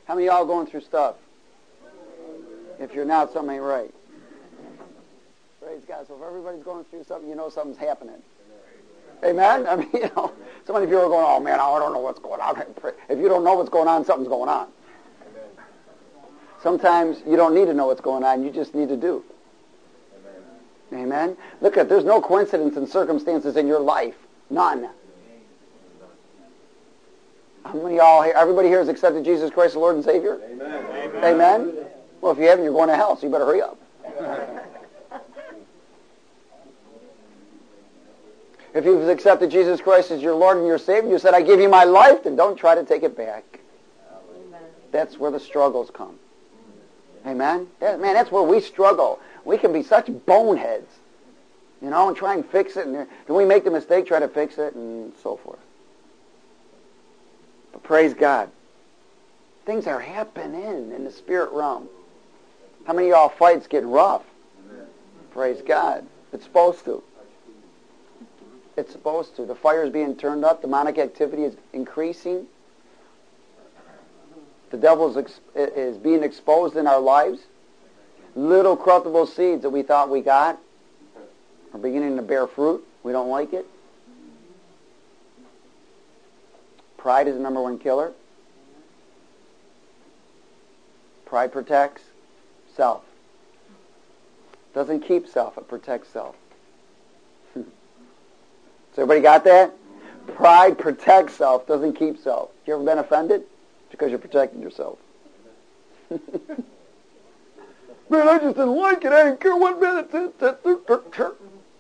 How many of y'all going through stuff? If you're not, something ain't right. Praise God. So if everybody's going through something, you know something's happening. Amen? I mean, so many people are going, oh man, I don't know what's going on. If you don't know what's going on, something's going on. Sometimes you don't need to know what's going on. You just need to do. Amen? Look at, there's no coincidence in circumstances in your life. None. How many of y'all here, everybody here has accepted Jesus Christ as Lord and Savior? Amen. Amen? Well, if you haven't, you're going to hell, so you better hurry up. If you've accepted Jesus Christ as your Lord and your Savior, you said, I give you my life, then don't try to take it back. Amen. That's where the struggles come. Amen? Man, that's where we struggle. We can be such boneheads, you know, and try and fix it. And then we make the mistake, try to fix it, and so forth. But praise God. Things are happening in the spirit realm. How many of y'all fights get rough? Amen. Praise God. It's supposed to. It's supposed to. The fire is being turned up. Demonic activity is increasing. The devil is being exposed in our lives. Little corruptible seeds that we thought we got are beginning to bear fruit. We don't like it. Pride is the number one killer. Pride protects self. Doesn't keep self, it protects self. So everybody got that? Pride protects self, doesn't keep self. You ever been offended? It's because you're protecting yourself. Man, I just didn't like it. I didn't care 1 minute.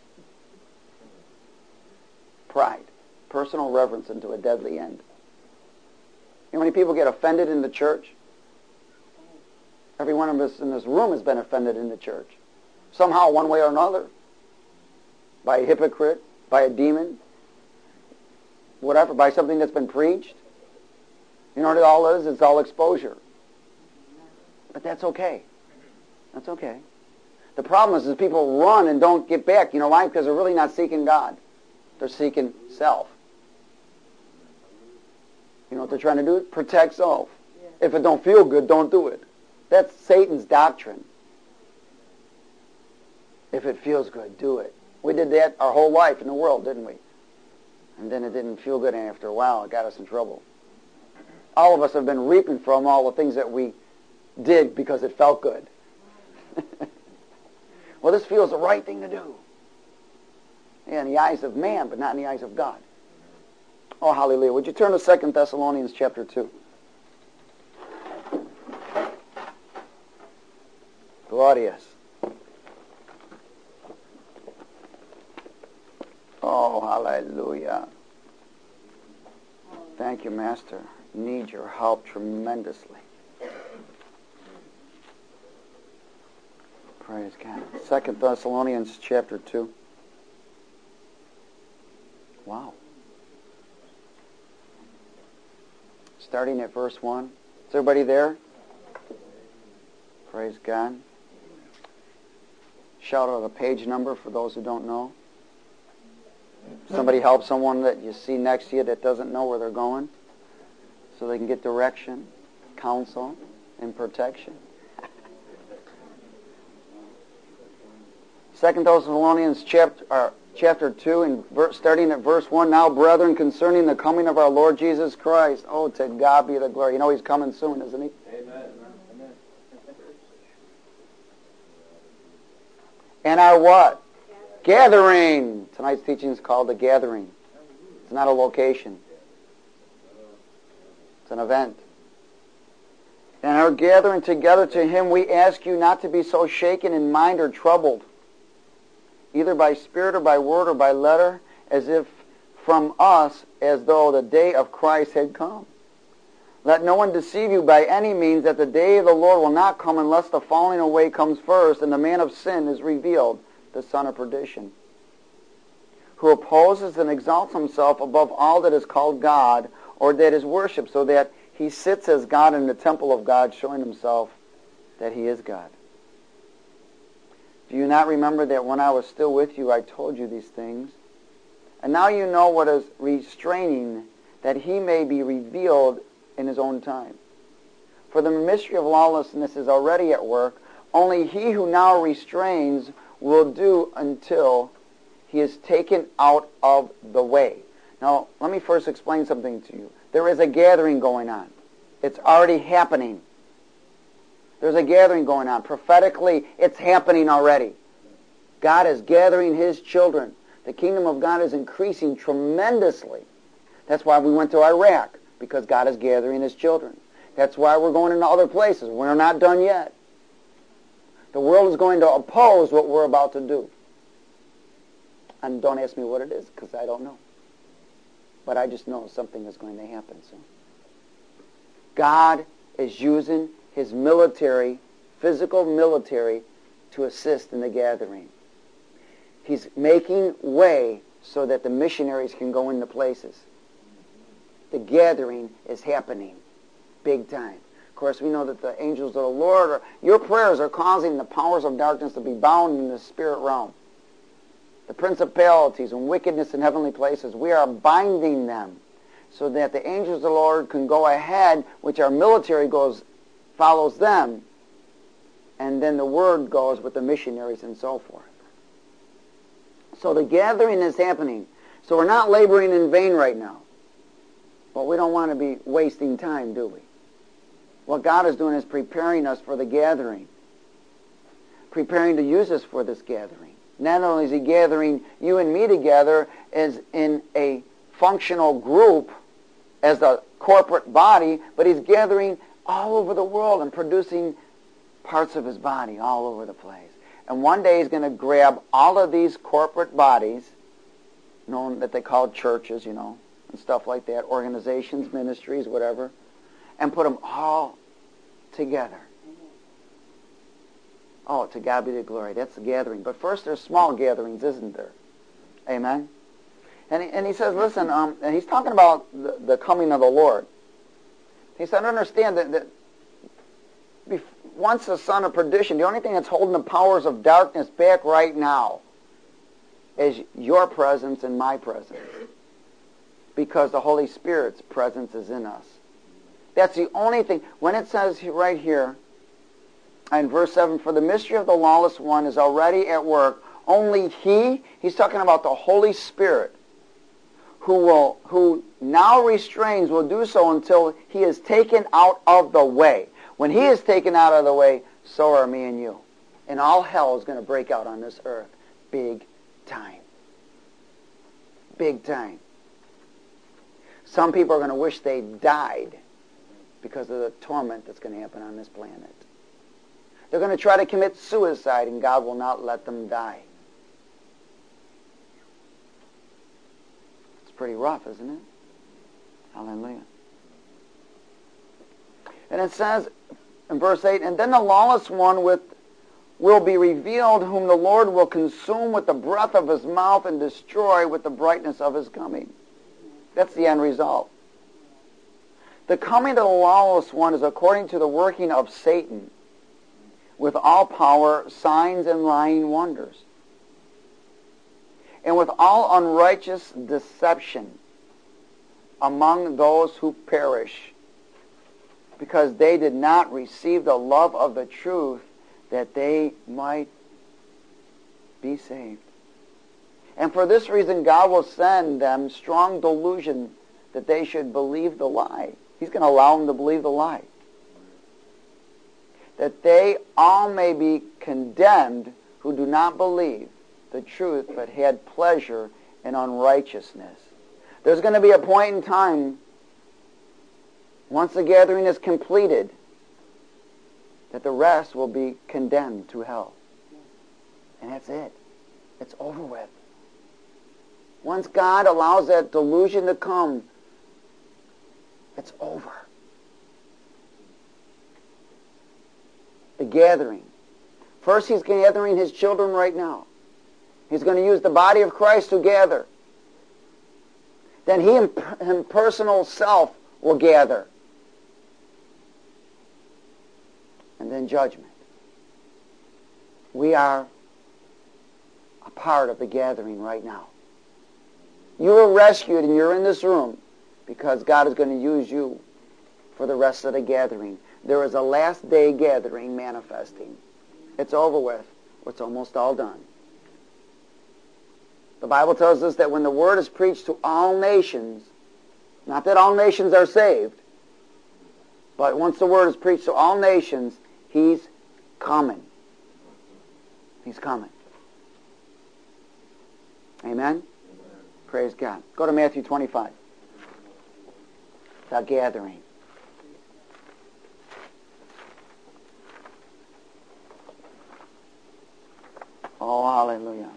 Pride. Personal reverence into a deadly end. You know how many people get offended in the church? Every one of us in this room has been offended in the church. Somehow, one way or another. By a hypocrite, by a demon, whatever, by something that's been preached. You know what it all is? It's all exposure. But that's okay. That's okay. The problem is people run and don't get back. You know why? Because they're really not seeking God. They're seeking self. You know what they're trying to do? Protect self. If it don't feel good, don't do it. That's Satan's doctrine. If it feels good, do it. We did that our whole life in the world, didn't we? And then it didn't feel good, and after a while it got us in trouble. All of us have been reaping from all the things that we did because it felt good. Well, this feels the right thing to do. Yeah, in the eyes of man, but not in the eyes of God. Oh, hallelujah. Would you turn to 2 Thessalonians chapter 2? Glorious. Oh, hallelujah. Thank you, Master. Need your help tremendously. Praise God. 2 Thessalonians chapter 2. Wow. Starting at verse 1. Is everybody there? Praise God. Shout out a page number for those who don't know. Somebody help someone that you see next to you that doesn't know where they're going so they can get direction, counsel, and protection. 2 Thessalonians chapter 2, and starting at verse 1, Now, brethren, concerning the coming of our Lord Jesus Christ. Oh, to God be the glory. You know He's coming soon, isn't He? Amen. And our what? Gathering. Tonight's teaching is called the gathering. It's not a location. It's an event. And our gathering together to Him, we ask you not to be so shaken in mind or troubled, either by spirit or by word or by letter, as if from us, as though the day of Christ had come. Let no one deceive you by any means, that the day of the Lord will not come unless the falling away comes first, and the man of sin is revealed, the son of perdition, who opposes and exalts himself above all that is called God, or that is worshipped, so that he sits as God in the temple of God, showing himself that he is God. Do you not remember that when I was still with you, I told you these things? And now you know what is restraining, that he may be revealed in his own time. For the mystery of lawlessness is already at work. Only he who now restrains will do until he is taken out of the way. Now, let me first explain something to you. There is a gathering going on. It's already happening. There's a gathering going on. Prophetically, it's happening already. God is gathering his children. The kingdom of God is increasing tremendously. That's why we went to Iraq, because God is gathering his children. That's why we're going into other places. We're not done yet. The world is going to oppose what we're about to do. And don't ask me what it is, because I don't know. But I just know something is going to happen soon. God is using his military, physical military, to assist in the gathering. He's making way so that the missionaries can go into places. The gathering is happening big time. Of course, we know that the angels of the Lord, your prayers are causing the powers of darkness to be bound in the spirit realm. The principalities and wickedness in heavenly places, we are binding them so that the angels of the Lord can go ahead, which our military follows them, and then the word goes with the missionaries and so forth. So the gathering is happening. So we're not laboring in vain right now. But we don't want to be wasting time, do we? What God is doing is preparing us for the gathering. Preparing to use us for this gathering. Not only is he gathering you and me together as in a functional group, as a corporate body, but he's gathering all over the world and producing parts of his body all over the place. And one day he's going to grab all of these corporate bodies, known that they call churches, and stuff like that, organizations, ministries, whatever, and put them all together. Oh, to God be the glory. That's the gathering. But first there's small gatherings, isn't there? Amen? And he says, listen, and he's talking about the coming of the Lord. He said, understand that once the son of perdition, the only thing that's holding the powers of darkness back right now is your presence and my presence. Because the Holy Spirit's presence is in us. That's the only thing. When it says right here, in verse 7, for the mystery of the lawless one is already at work. Only he's talking about the Holy Spirit, who now restrains, will do so until he is taken out of the way. When he is taken out of the way, so are me and you. And all hell is going to break out on this earth. Big time. Big time. Some people are going to wish they died because of the torment that's going to happen on this planet. They're going to try to commit suicide, and God will not let them die. It's pretty rough, isn't it? Hallelujah. And it says in verse 8, and then the lawless one will be revealed, whom the Lord will consume with the breath of his mouth and destroy with the brightness of his coming. That's the end result. The coming of the lawless one is according to the working of Satan, with all power, signs, and lying wonders, and with all unrighteous deception among those who perish, because they did not receive the love of the truth, that they might be saved. And for this reason, God will send them strong delusion that they should believe the lie. He's going to allow them to believe the lie. That they all may be condemned who do not believe the truth, but had pleasure in unrighteousness. There's going to be a point in time, once the gathering is completed, that the rest will be condemned to hell. And that's it. It's over with. Once God allows that delusion to come, it's over. The gathering. First, he's gathering his children right now. He's going to use the body of Christ to gather. Then he in personal self will gather. And then judgment. We are a part of the gathering right now. You were rescued and you're in this room because God is going to use you for the rest of the gathering. There is a last day gathering manifesting. It's over with. It's almost all done. The Bible tells us that when the word is preached to all nations, not that all nations are saved, but once the word is preached to all nations, he's coming. He's coming. Amen? Praise God. Go to Matthew 25. The gathering. Oh, hallelujah.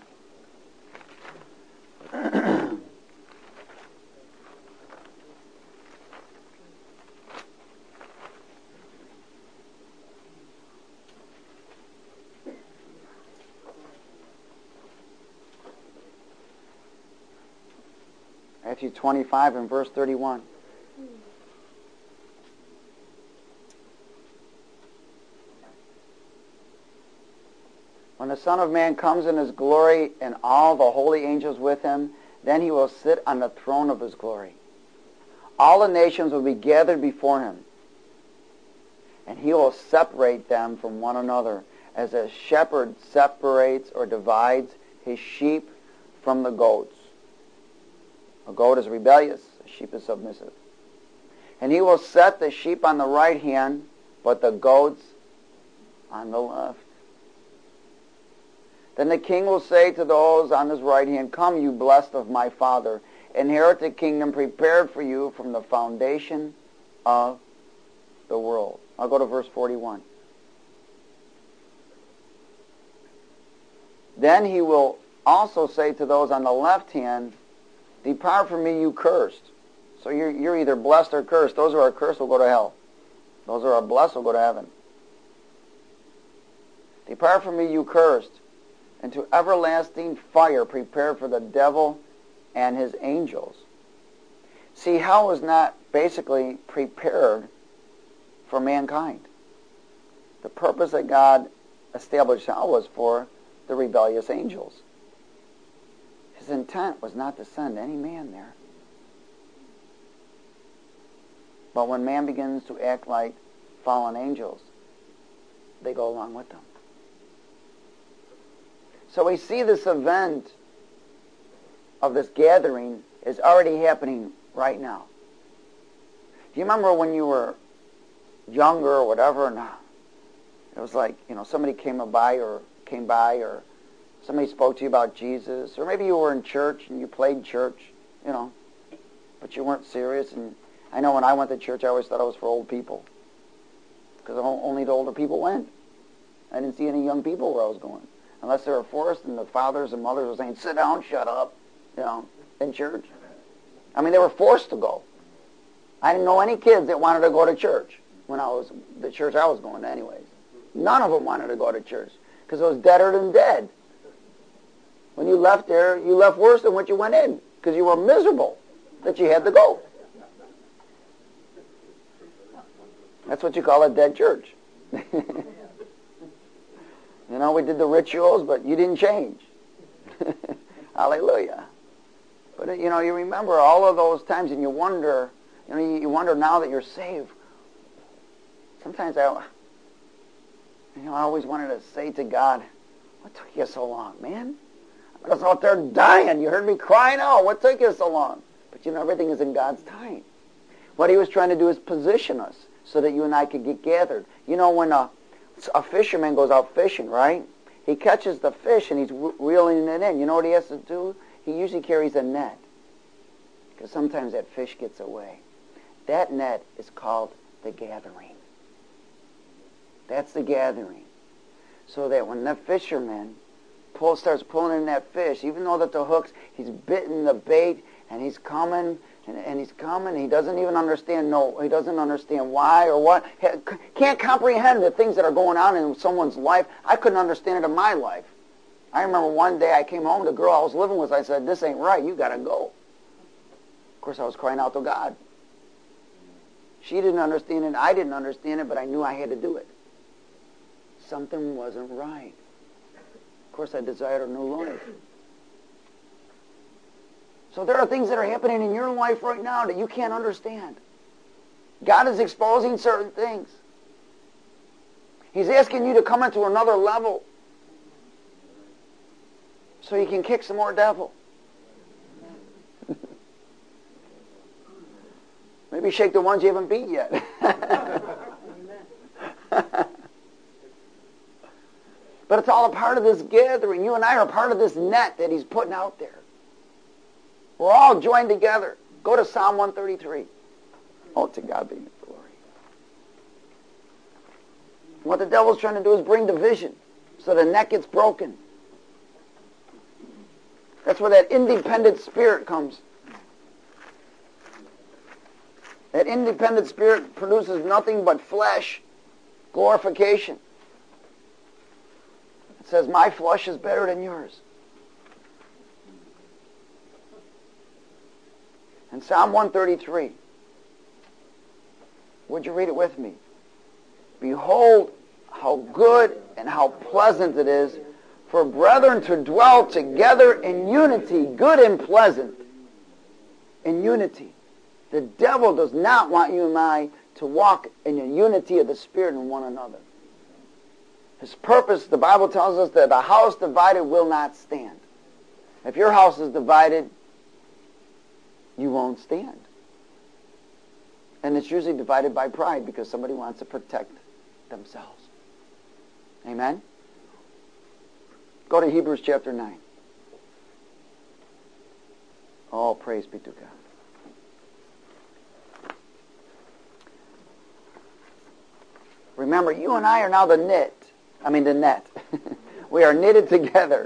Matthew 25 and verse 31. When the Son of Man comes in his glory and all the holy angels with him, then he will sit on the throne of his glory. All the nations will be gathered before him, and he will separate them from one another, as a shepherd separates or divides his sheep from the goats. A goat is rebellious, a sheep is submissive. And he will set the sheep on the right hand, but the goats on the left. Then the king will say to those on his right hand, "Come, you blessed of my Father, inherit the kingdom prepared for you from the foundation of the world." I'll go to verse 41. Then he will also say to those on the left hand, "Depart from me, you cursed." So you're either blessed or cursed. Those who are cursed will go to hell. Those who are blessed will go to heaven. "Depart from me, you cursed, into everlasting fire prepared for the devil and his angels." See, hell was not basically prepared for mankind. The purpose that God established hell was for the rebellious angels. His intent was not to send any man there. But when man begins to act like fallen angels, they go along with them. So we see this event of this gathering is already happening right now. Do you remember when you were younger or whatever, and it was like, somebody came by or somebody spoke to you about Jesus, or maybe you were in church and you played church, but you weren't serious. And I know when I went to church, I always thought it was for old people, because only the older people went. I didn't see any young people where I was going, unless they were forced, and the fathers and mothers were saying, "Sit down, shut up," in church. I mean, they were forced to go. I didn't know any kids that wanted to go to church when the church I was going to anyways. None of them wanted to go to church, because it was deader than dead. When you left there, you left worse than what you went in, because you were miserable that you had to go. That's what you call a dead church. We did the rituals, but you didn't change. Hallelujah. But, you remember all of those times, and you wonder, you wonder now that you're saved. Sometimes I always wanted to say to God, "What took you so long, man? I was out there dying. You heard me crying out. What took you so long?" But everything is in God's time. What he was trying to do is position us so that you and I could get gathered. When a fisherman goes out fishing, right? He catches the fish and he's reeling it in. You know what he has to do? He usually carries a net, because sometimes that fish gets away. That net is called the gathering. That's the gathering. So that when the fisherman starts pulling in that fish, even though that the hooks, he's bitten the bait, and he's coming, and he's coming, he doesn't even understand, he doesn't understand why or what, can't comprehend the things that are going on in someone's life. I couldn't understand it in my life. I remember one day I came home, the girl I was living with, I said, "This ain't right, you gotta go." Of course, I was crying out to God. She didn't understand it, I didn't understand it, but I knew I had to do it. Something wasn't right. Of course, I desired a new life. So there are things that are happening in your life right now that you can't understand. God is exposing certain things. He's asking you to come into another level so you can kick some more devil. Maybe shake the ones you haven't beat yet. But it's all a part of this gathering. You and I are part of this net that he's putting out there. We're all joined together. Go to Psalm 133. Oh, to God be the glory. What the devil's trying to do is bring division so the net gets broken. That's where that independent spirit comes. That independent spirit produces nothing but flesh glorification. It says, my flesh is better than yours. In Psalm 133, would you read it with me? Behold, how good and how pleasant it is for brethren to dwell together in unity, good and pleasant, in unity. The devil does not want you and I to walk in the unity of the Spirit in one another. His purpose, the Bible tells us that a house divided will not stand. If your house is divided, you won't stand. And it's usually divided by pride because somebody wants to protect themselves. Amen? Go to Hebrews chapter 9. Oh, praise be to God. Remember, you and I are now the net. We are knitted together.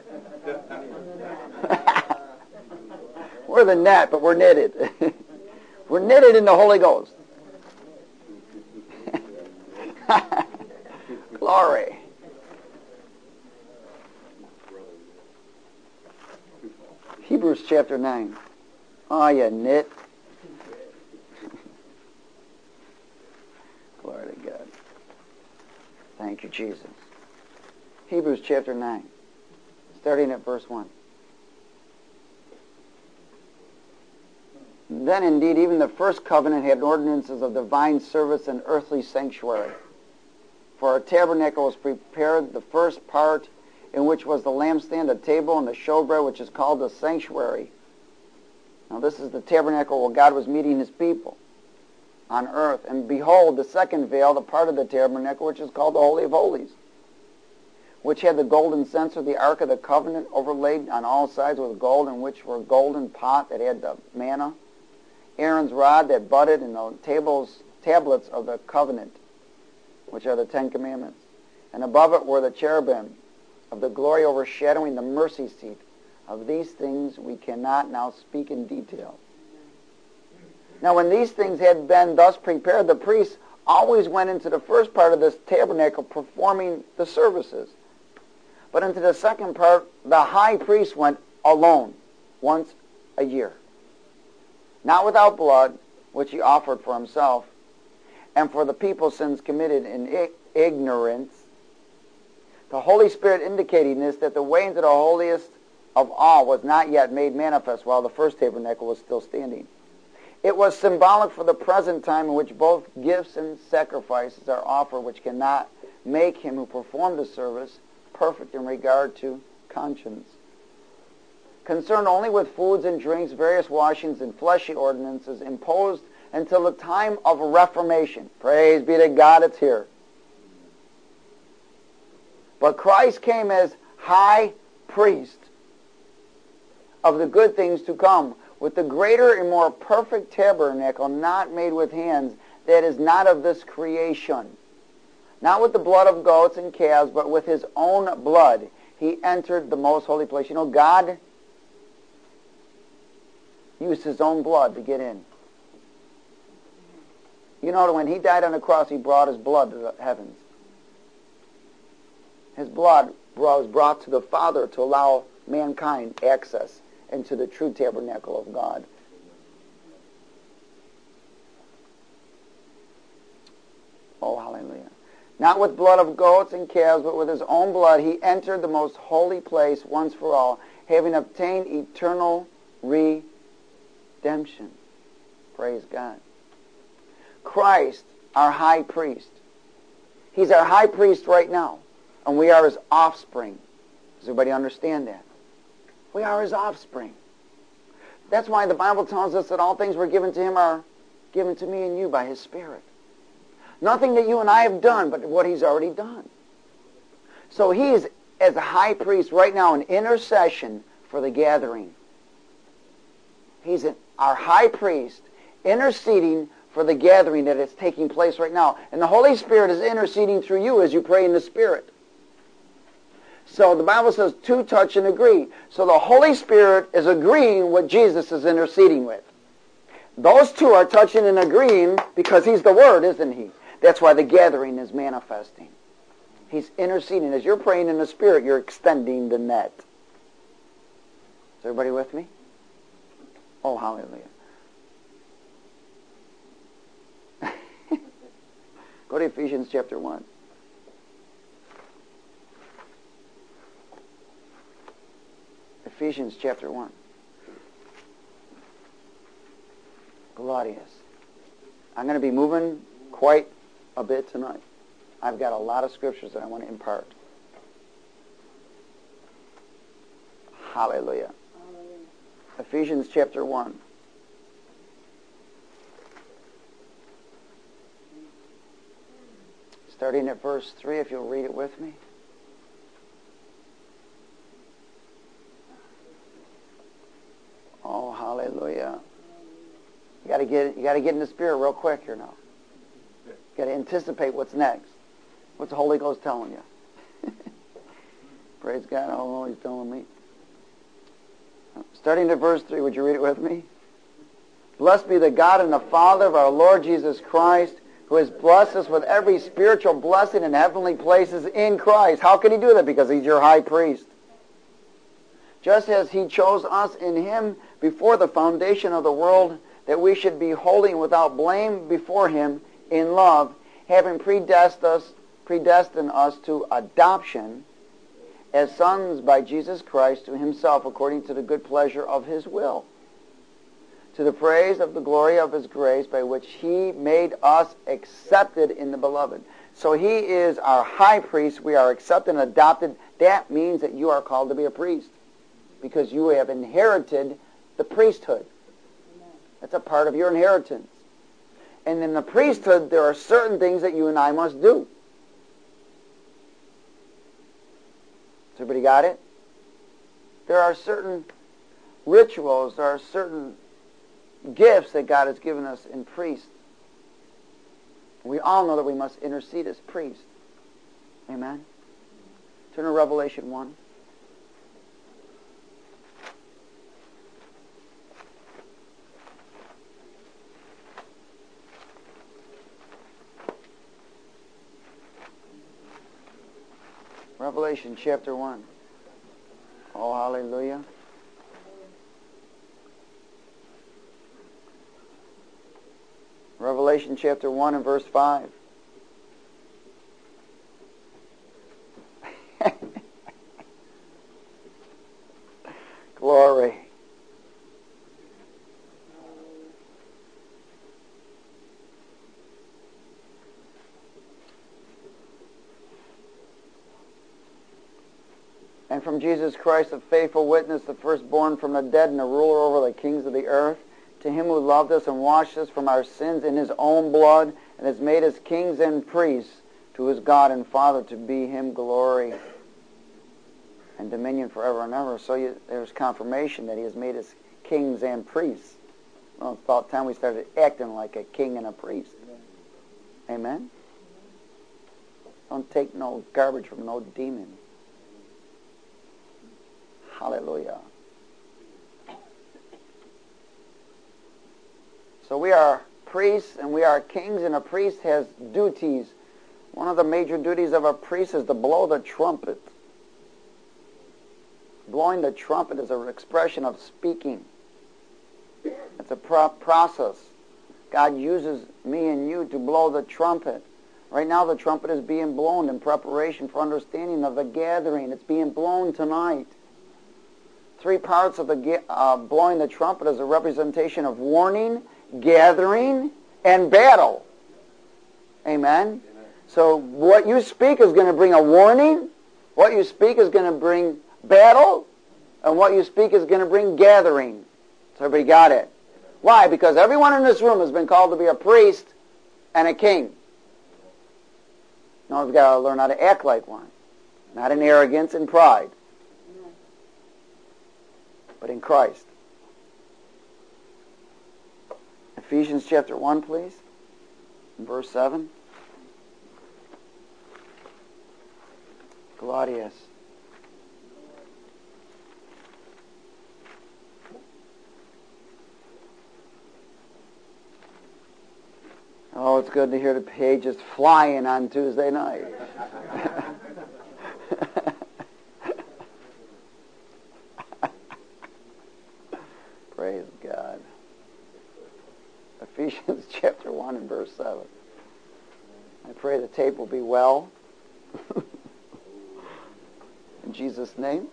We're the net, but we're knitted. We're knitted in the Holy Ghost. Glory. Hebrews chapter 9. Oh, you knit. Glory to God. Thank you, Jesus. Hebrews chapter 9, starting at verse 1. Then indeed even the first covenant had ordinances of divine service and earthly sanctuary. For a tabernacle was prepared, the first part, in which was the lampstand, a table, and the showbread, which is called the sanctuary. Now this is the tabernacle where God was meeting his people on earth. And behold, the second veil, the part of the tabernacle, which is called the Holy of Holies, which had the golden censer, the Ark of the Covenant, overlaid on all sides with gold, in which were a golden pot that had the manna, Aaron's rod that budded, and the tablets of the covenant, which are the Ten Commandments. And above it were the cherubim of the glory overshadowing the mercy seat. Of these things we cannot now speak in detail. Now when these things had been thus prepared, the priests always went into the first part of this tabernacle performing the services. But into the second part, the high priest went alone, once a year. Not without blood, which he offered for himself, and for the people's sins committed in ignorance. The Holy Spirit indicating this, that the way into the holiest of all was not yet made manifest while the first tabernacle was still standing. It was symbolic for the present time in which both gifts and sacrifices are offered, which cannot make him who performed the service perfect in regard to conscience. Concerned only with foods and drinks, various washings, and fleshly ordinances imposed until the time of Reformation. Praise be to God, it's here. But Christ came as high priest of the good things to come, with the greater and more perfect tabernacle, not made with hands, that is not of this creation. Not with the blood of goats and calves, but with his own blood he entered the most holy place. You know, God used his own blood to get in. You know, when he died on the cross, he brought his blood to the heavens. His blood was brought to the Father to allow mankind access into the true tabernacle of God. Oh, hallelujah. Not with blood of goats and calves, but with his own blood he entered the most holy place once for all, having obtained eternal redemption. Praise God. Christ our high priest. He's our high priest right now, and we are his offspring. Does everybody understand that? We are his offspring. That's why the Bible tells us that all things were given to him are given to me and you by his Spirit. Nothing that you and I have done, but what he's already done. So he is, as a high priest right now, in intercession for the gathering. He's our high priest interceding for the gathering that is taking place right now. And the Holy Spirit is interceding through you as you pray in the Spirit. So the Bible says, two touch and agree. So the Holy Spirit is agreeing what Jesus is interceding with. Those two are touching and agreeing because he's the Word, isn't he? That's why the gathering is manifesting. He's interceding. As you're praying in the Spirit, you're extending the net. Is everybody with me? Oh, hallelujah. Go to Ephesians chapter 1. Ephesians chapter 1. Glorious. I'm going to be moving quite a bit tonight. I've got a lot of scriptures that I want to impart. Hallelujah. Ephesians chapter 1. Starting at verse 3, if you'll read it with me. Oh, hallelujah. You got to get in the Spirit real quick here now. You got to anticipate what's next. What's the Holy Ghost telling you? Praise God. I don't know what he's telling me. Starting at verse 3, would you read it with me? Blessed be the God and the Father of our Lord Jesus Christ, who has blessed us with every spiritual blessing in heavenly places in Christ. How can he do that? Because he's your high priest. Just as he chose us in him before the foundation of the world, that we should be holy and without blame before him in love, having predestined us to adoption as sons by Jesus Christ to himself, according to the good pleasure of his will, to the praise of the glory of his grace, by which he made us accepted in the beloved. So he is our high priest. We are accepted and adopted. That means that you are called to be a priest, because you have inherited the priesthood. That's a part of your inheritance. And in the priesthood, there are certain things that you and I must do. Has everybody got it? There are certain rituals, there are certain gifts that God has given us in priests. We all know that we must intercede as priests. Amen? Turn to Revelation 1. Revelation chapter 1. Oh, hallelujah. Revelation chapter 1 and verse 5. Glory. And from Jesus Christ, the faithful witness, the firstborn from the dead and the ruler over the kings of the earth, to him who loved us and washed us from our sins in his own blood and has made us kings and priests to his God and Father, to be him glory and dominion forever and ever. So there's confirmation that he has made us kings and priests. Well, it's about time we started acting like a king and a priest. Amen? Don't take no garbage from no demon. Hallelujah. So we are priests and we are kings, and a priest has duties. One of the major duties of a priest is to blow the trumpet. Blowing the trumpet is an expression of speaking. It's a process. God uses me and you to blow the trumpet. Right now the trumpet is being blown in preparation for understanding of the gathering. It's being blown tonight. 3 parts of the blowing the trumpet is a representation of warning, gathering, and battle. Amen? So what you speak is going to bring a warning. What you speak is going to bring battle. And what you speak is going to bring gathering. So everybody got it. Why? Because everyone in this room has been called to be a priest and a king. Now we've got to learn how to act like one. Not in arrogance and pride, but in Christ. Ephesians chapter 1, please. Verse 7. Claudius. Oh, it's good to hear the pages flying on Tuesday night. Praise God. Ephesians chapter 1 and verse 7. I pray the tape will be well. In Jesus' name.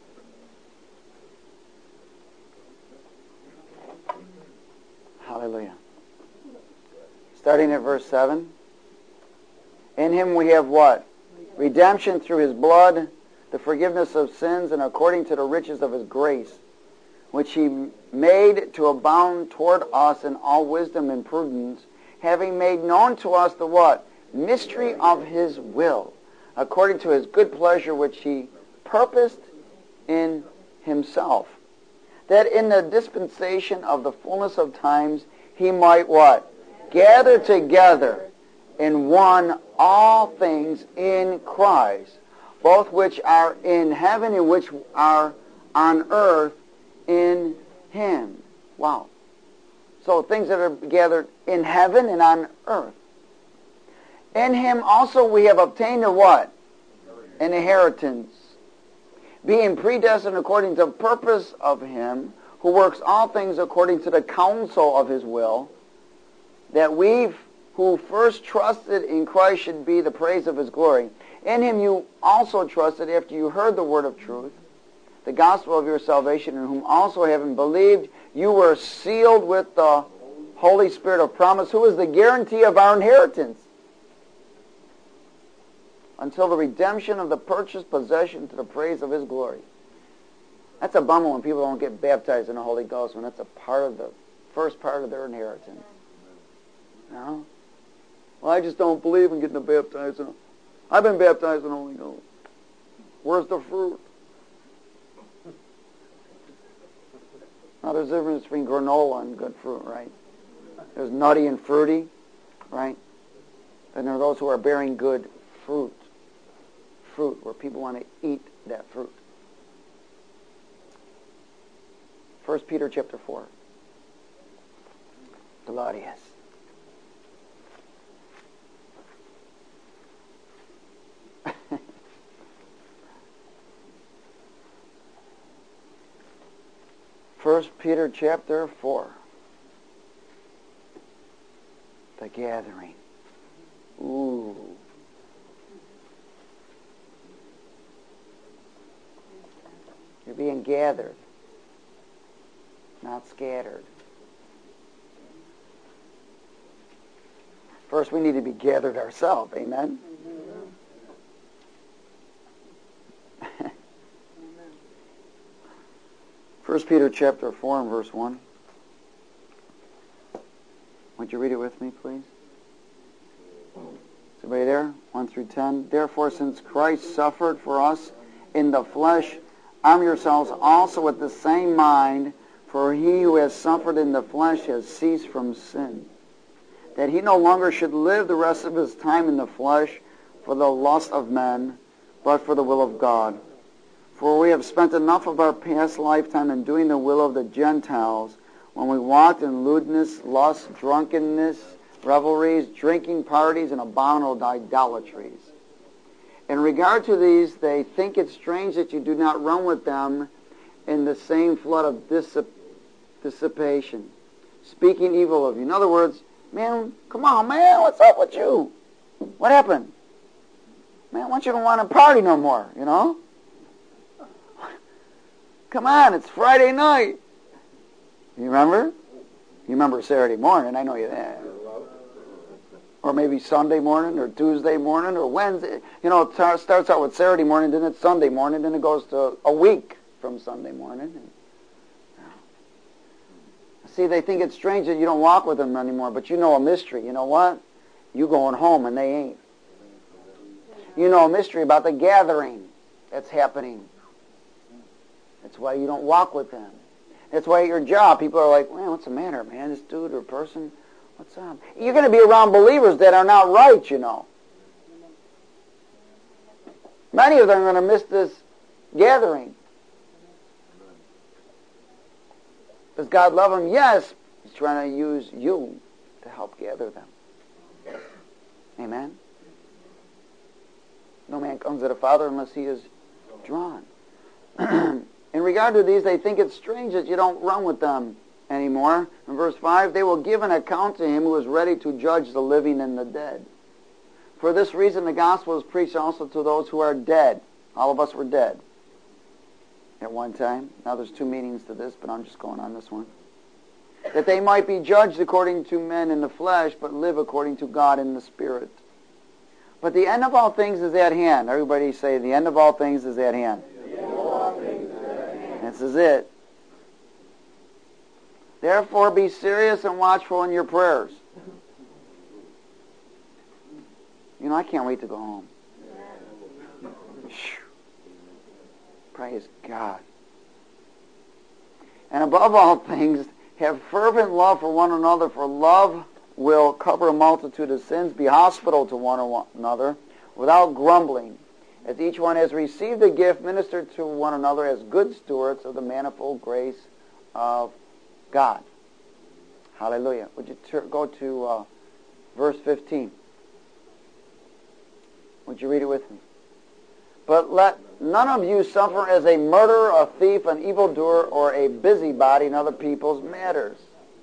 Hallelujah. Starting at verse 7. In him we have what? Redemption through his blood, the forgiveness of sins, and according to the riches of his grace, which he made to abound toward us in all wisdom and prudence, having made known to us the what? Mystery of his will, according to his good pleasure which he purposed in himself, that in the dispensation of the fullness of times he might what? Gather together in one all things in Christ, both which are in heaven and which are on earth in him. Wow. So things that are gathered in heaven and on earth. In him also we have obtained a what? An inheritance. Being predestined according to the purpose of him who works all things according to the counsel of his will, that we who first trusted in Christ should be the praise of his glory. In him you also trusted after you heard the word of truth, the gospel of your salvation, in whom also having believed, you were sealed with the Holy Spirit of promise, who is the guarantee of our inheritance, until the redemption of the purchased possession to the praise of his glory. That's a bummer when people don't get baptized in the Holy Ghost, when that's a part of the first part of their inheritance. No? Well, I just don't believe in getting baptized. I've been baptized in the Holy Ghost. Where's the fruit? Now, there's a difference between granola and good fruit, right? There's nutty and fruity, right? And there are those who are bearing good fruit. Fruit, where people want to eat that fruit. 1 Peter chapter 4. Claudius. First Peter chapter 4. The gathering. Ooh. You're being gathered, not scattered. First, we need to be gathered ourselves. Amen? Amen. 1 Peter chapter 4 and verse 1. Would you read it with me, please? Is everybody there? 1 through 10. Therefore, since Christ suffered for us in the flesh, arm yourselves also with the same mind, for he who has suffered in the flesh has ceased from sin, that he no longer should live the rest of his time in the flesh for the lust of men, but for the will of God. For we have spent enough of our past lifetime in doing the will of the Gentiles, when we walked in lewdness, lust, drunkenness, revelries, drinking parties, and abominable idolatries. In regard to these, they think it strange that you do not run with them in the same flood of dissipation, speaking evil of you. In other words, man, come on, man, what's up with you? What happened? Man, I want you to want to party no more, you know? Come on, it's Friday night. You remember? You remember Saturday morning, I know you that. Or maybe Sunday morning or Tuesday morning or Wednesday. It starts out with Saturday morning, then it's Sunday morning, then it goes to a week from Sunday morning. See, they think it's strange that you don't walk with them anymore, but you know a mystery. You know what? You going home and they ain't. You know a mystery about the gathering that's happening. That's why you don't walk with them. That's why at your job, people are like, man, what's the matter, man? This dude or person, what's up? You're going to be around believers that are not right, you know. Many of them are going to miss this gathering. Does God love them? Yes. He's trying to use you to help gather them. Amen? No man comes to the Father unless he is drawn. In regard to these, they think it's strange that you don't run with them anymore. In verse 5, they will give an account to him who is ready to judge the living and the dead. For this reason, the gospel is preached also to those who are dead. All of us were dead at one time. Now there's two meanings to this, but I'm just going on this one. That they might be judged according to men in the flesh, but live according to God in the Spirit. But the end of all things is at hand. Everybody say, the end of all things is at hand. This is it. Therefore, be serious and watchful in your prayers. I can't wait to go home. Praise God. And above all things, have fervent love for one another, for love will cover a multitude of sins. Be hospitable to one another without grumbling. As each one has received a gift, minister to one another as good stewards of the manifold grace of God. Hallelujah. Would you go to verse 15? Would you read it with me? But let none of you suffer as a murderer, a thief, an evildoer, or a busybody in other people's matters.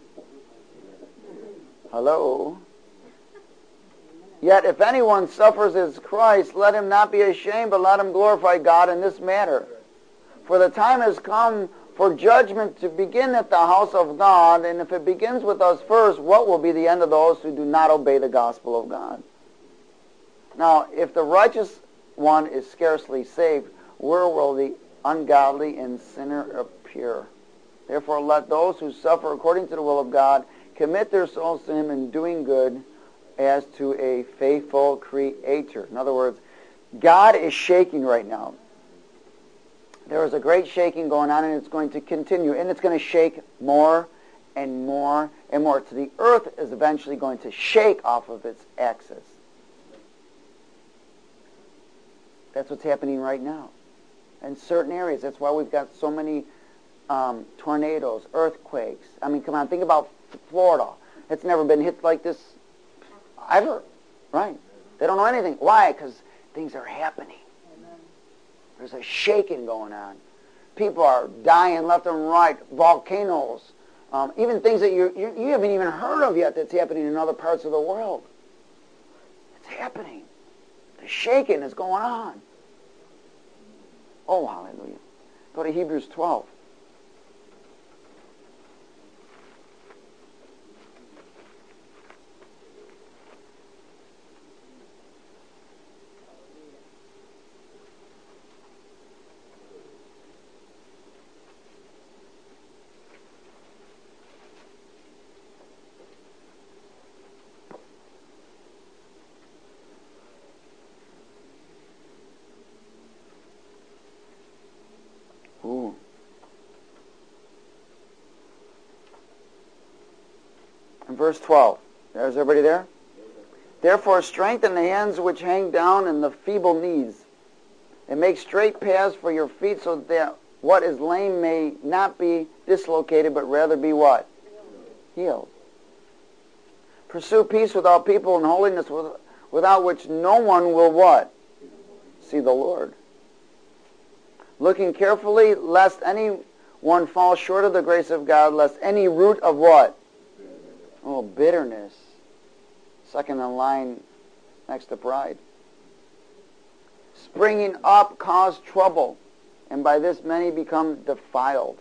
Hello? Yet if anyone suffers as Christ, let him not be ashamed, but let him glorify God in this matter. For the time has come for judgment to begin at the house of God, and if it begins with us first, what will be the end of those who do not obey the gospel of God? Now, if the righteous one is scarcely saved, where will the ungodly and sinner appear? Therefore, let those who suffer according to the will of God commit their souls to him in doing good, as to a faithful creator. In other words, God is shaking right now. There is a great shaking going on, and it's going to continue, and it's going to shake more and more and more. So the earth is eventually going to shake off of its axis. That's what's happening right now. In certain areas, that's why we've got so many tornadoes, earthquakes. I mean, come on, think about Florida. It's never been hit like this ever, right? They don't know anything. Why? Because things are happening. Amen. There's a shaking going on. People are dying left and right. Volcanoes, even things that you haven't even heard of yet that's happening in other parts of the world. It's happening. The shaking is going on. Oh, hallelujah. Go to Hebrews 12. Verse 12. Is everybody there? Therefore strengthen the hands which hang down and the feeble knees, and make straight paths for your feet, so that what is lame may not be dislocated, but rather be what? Healed. Pursue peace with all people and holiness, without which no one will what? See the Lord. Looking carefully, lest anyone fall short of the grace of God, lest any root of what? Oh, bitterness. Second in line next to pride. Springing up cause trouble, and by this many become defiled.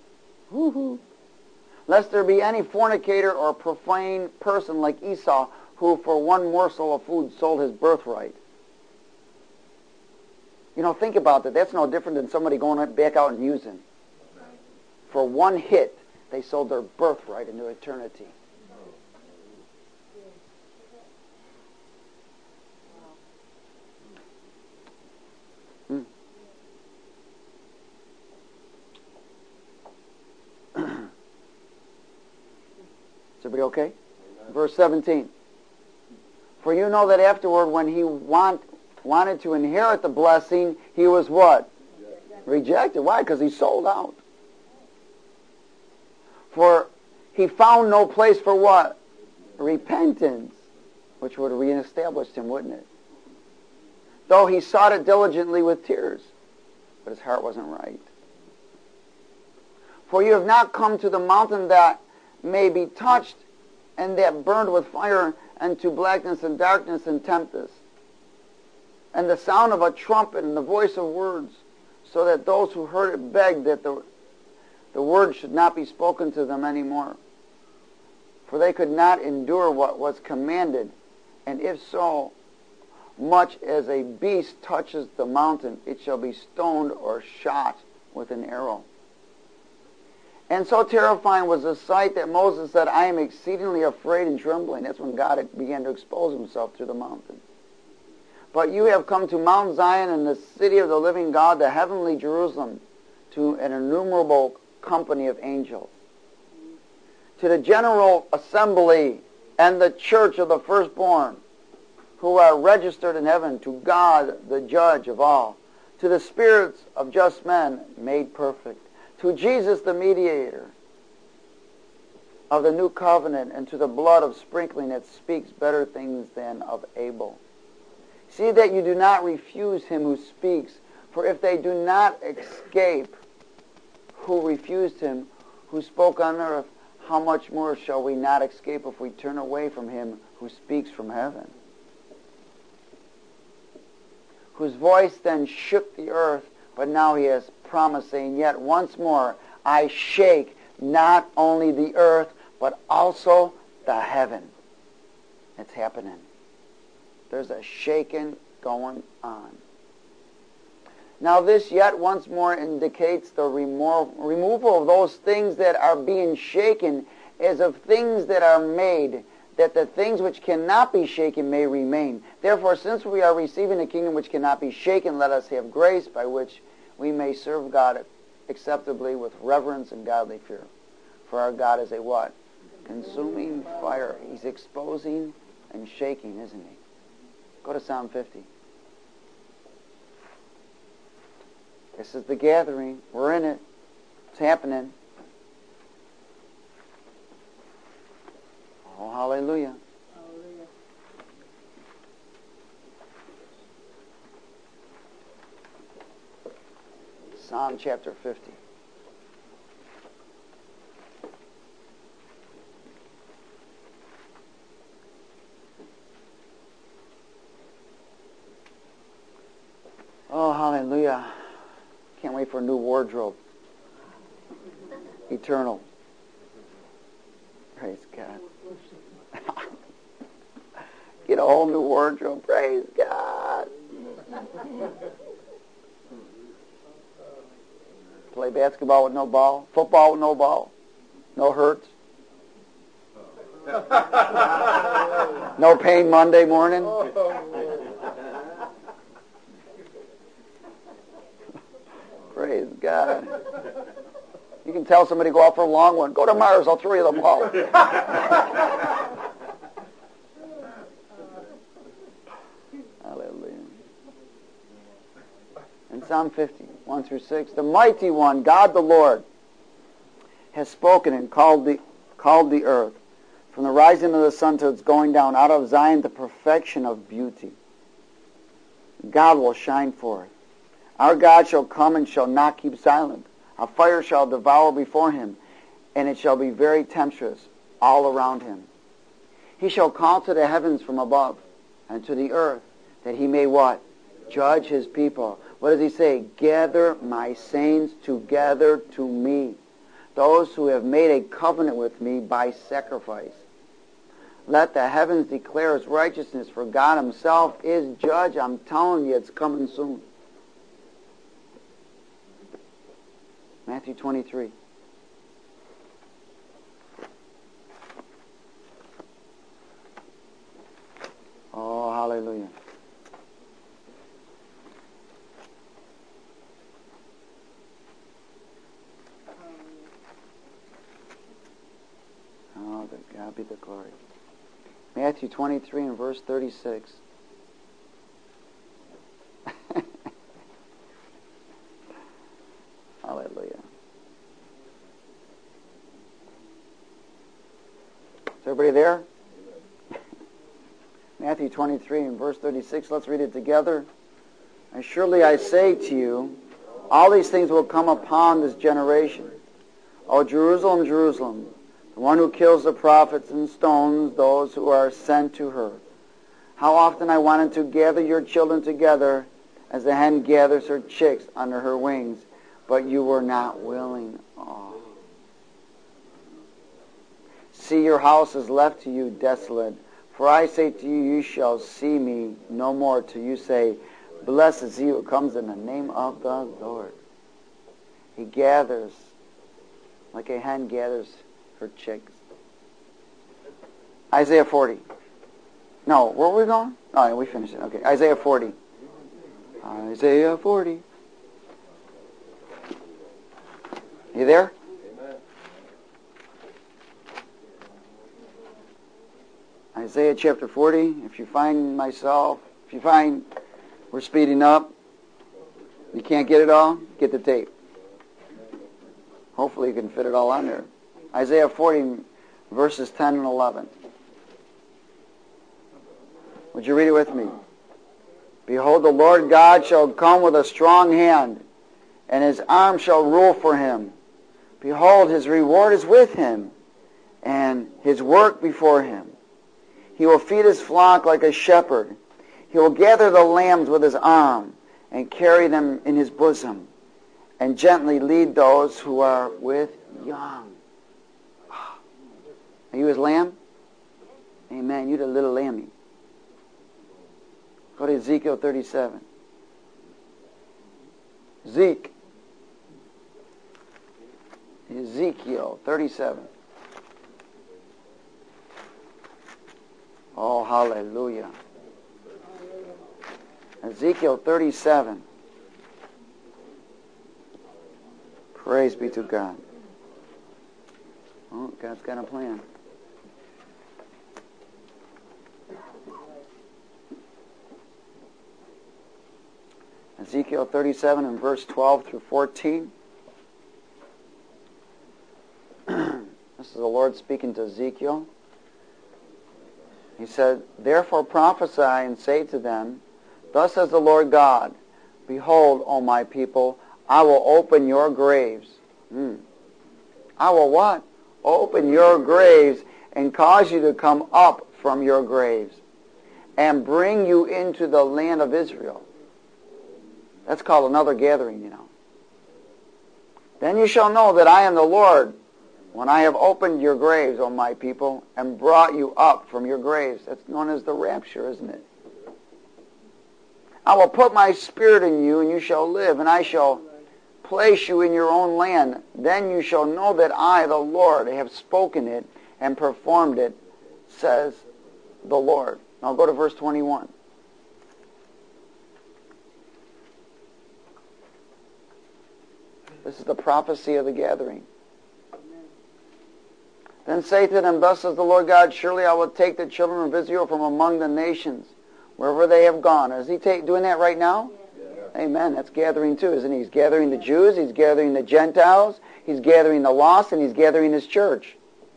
Woo-hoo. Lest there be any fornicator or profane person like Esau, who for one morsel of food sold his birthright. Think about that. That's no different than somebody going back out and using. For one hit, they sold their birthright into eternity. Is everybody okay? Verse 17. For you know that afterward, when he wanted to inherit the blessing, he was what? Rejected. Why? Because he sold out. For he found no place for what? Repentance, which would have reestablished him, wouldn't it? Though he sought it diligently with tears, but his heart wasn't right. For you have not come to the mountain that may be touched and that burned with fire, and to blackness and darkness and tempest, and the sound of a trumpet and the voice of words, so that those who heard it begged that the word should not be spoken to them anymore. For they could not endure what was commanded, and if so much as a beast touches the mountain, it shall be stoned or shot with an arrow. And so terrifying was the sight that Moses said, I am exceedingly afraid and trembling. That's when God began to expose himself through the mountain. But you have come to Mount Zion and the city of the living God, the heavenly Jerusalem, to an innumerable company of angels, to the general assembly and the church of the firstborn, who are registered in heaven, to God, the judge of all, to the spirits of just men made perfect, to Jesus the mediator of the new covenant, and to the blood of sprinkling that speaks better things than of Abel. See that you do not refuse him who speaks, for if they do not escape who refused him who spoke on earth, how much more shall we not escape if we turn away from him who speaks from heaven? Whose voice then shook the earth, but now he has promised, saying, yet once more I shake not only the earth, but also the heaven. It's happening. There's a shaking going on. Now this yet once more indicates the removal of those things that are being shaken, as of things that are made, that the things which cannot be shaken may remain. Therefore, since we are receiving a kingdom which cannot be shaken, let us have grace by which we may serve God acceptably with reverence and godly fear. For our God is a what? Consuming fire. He's exposing and shaking, isn't he? Go to Psalm 50. This is the gathering. We're in it. It's happening. Oh, hallelujah. Hallelujah. Psalm chapter 50. Oh, hallelujah. Can't wait for a new wardrobe. Eternal. Praise God. Get a whole new wardrobe. Praise God. Play basketball with no ball. Football with no ball. No hurts. No pain Monday morning. Praise God. You can tell somebody to go out for a long one. Go to Mars, I'll throw you the ball. Hallelujah. In Psalm 50, 1 through 6, the mighty one, God the Lord, has spoken and called the earth, from the rising of the sun to its going down, out of Zion the perfection of beauty. God will shine forth. Our God shall come and shall not keep silent. A fire shall devour before him, and it shall be very tempestuous all around him. He shall call to the heavens from above, and to the earth, that he may what? Judge his people. What does he say? Gather my saints together to me, those who have made a covenant with me by sacrifice. Let the heavens declare his righteousness, for God himself is judge. I'm telling you, it's coming soon. Matthew 23. Oh, hallelujah. Oh, to God be the glory. Matthew 23 and verse 36. Hallelujah. Is everybody there? Matthew 23 and verse 36. Let's read it together. And surely I say to you, all these things will come upon this generation. O Jerusalem, Jerusalem, the one who kills the prophets and stones those who are sent to her. How often I wanted to gather your children together as the hen gathers her chicks under her wings, but you were not willing. Oh. See, your house is left to you desolate. For I say to you, you shall see me no more till you say, blessed is he who comes in the name of the Lord. He gathers like a hen gathers her chicks. Isaiah 40. No, where were we going? Oh, yeah, we finished it. Okay, Isaiah 40. Isaiah 40. You there? Amen. Isaiah chapter 40. If you find we're speeding up, you can't get it all, get the tape. Hopefully you can fit it all on there. Isaiah 40, verses 10 and 11. Would you read it with me? Behold, the Lord God shall come with a strong hand, and his arm shall rule for him. Behold, his reward is with him, and his work before him. He will feed his flock like a shepherd. He will gather the lambs with his arm, and carry them in his bosom, and gently lead those who are with young. Are you his lamb? Amen. You're the little lammy. Go to Ezekiel 37. Ezekiel 37. Oh, hallelujah. Ezekiel 37. Praise be to God. Oh, God's got a plan. Ezekiel 37 and verse 12 through 14. This is the Lord speaking to Ezekiel. He said, therefore prophesy and say to them, thus says the Lord God, behold, O my people, I will open your graves. I will what? Open your graves and cause you to come up from your graves and bring you into the land of Israel. That's called another gathering, you know. Then you shall know that I am the Lord when I have opened your graves, O my people, and brought you up from your graves. That's known as the rapture, isn't it? I will put my spirit in you, and you shall live, and I shall place you in your own land. Then you shall know that I, the Lord, have spoken it and performed it, says the Lord. Now go to verse 21. This is the prophecy of the gathering. Then say to them, thus says the Lord God, surely I will take the children of Israel from among the nations, wherever they have gone. Is he doing that right now? Yeah. Amen. That's gathering too, isn't he? He's gathering the Jews, he's gathering the Gentiles, he's gathering the lost, and he's gathering his church.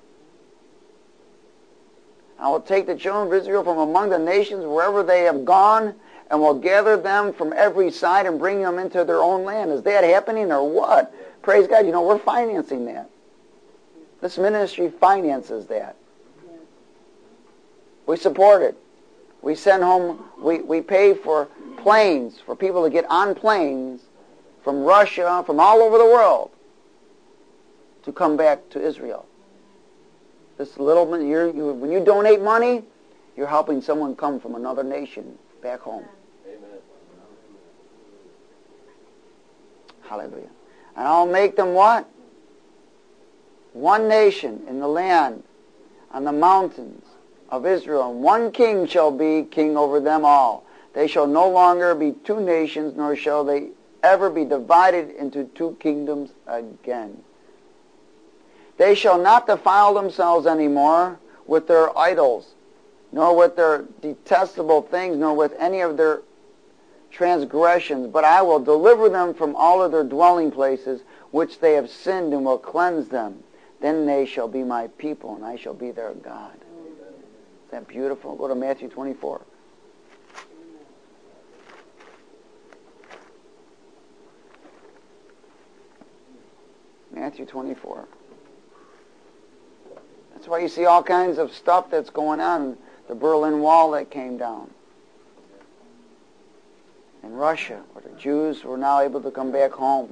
I will take the children of Israel from among the nations, wherever they have gone, and will gather them from every side and bring them into their own land. Is that happening or what? Yeah. Praise God. You know, we're financing that. This ministry finances that. We support it. We send home, we pay for planes, for people to get on planes from Russia, from all over the world, to come back to Israel. This little, when you donate money, you're helping someone come from another nation back home. Amen. Hallelujah. And I'll make them what? One nation in the land, on the mountains of Israel, and one king shall be king over them all. They shall no longer be two nations, nor shall they ever be divided into two kingdoms again. They shall not defile themselves anymore with their idols, nor with their detestable things, nor with any of their transgressions, but I will deliver them from all of their dwelling places, which they have sinned, and will cleanse them. Then they shall be my people, and I shall be their God. Is that beautiful? Go to Matthew 24. Matthew 24. That's why you see all kinds of stuff that's going on. The Berlin Wall that came down in Russia, where the Jews were now able to come back home.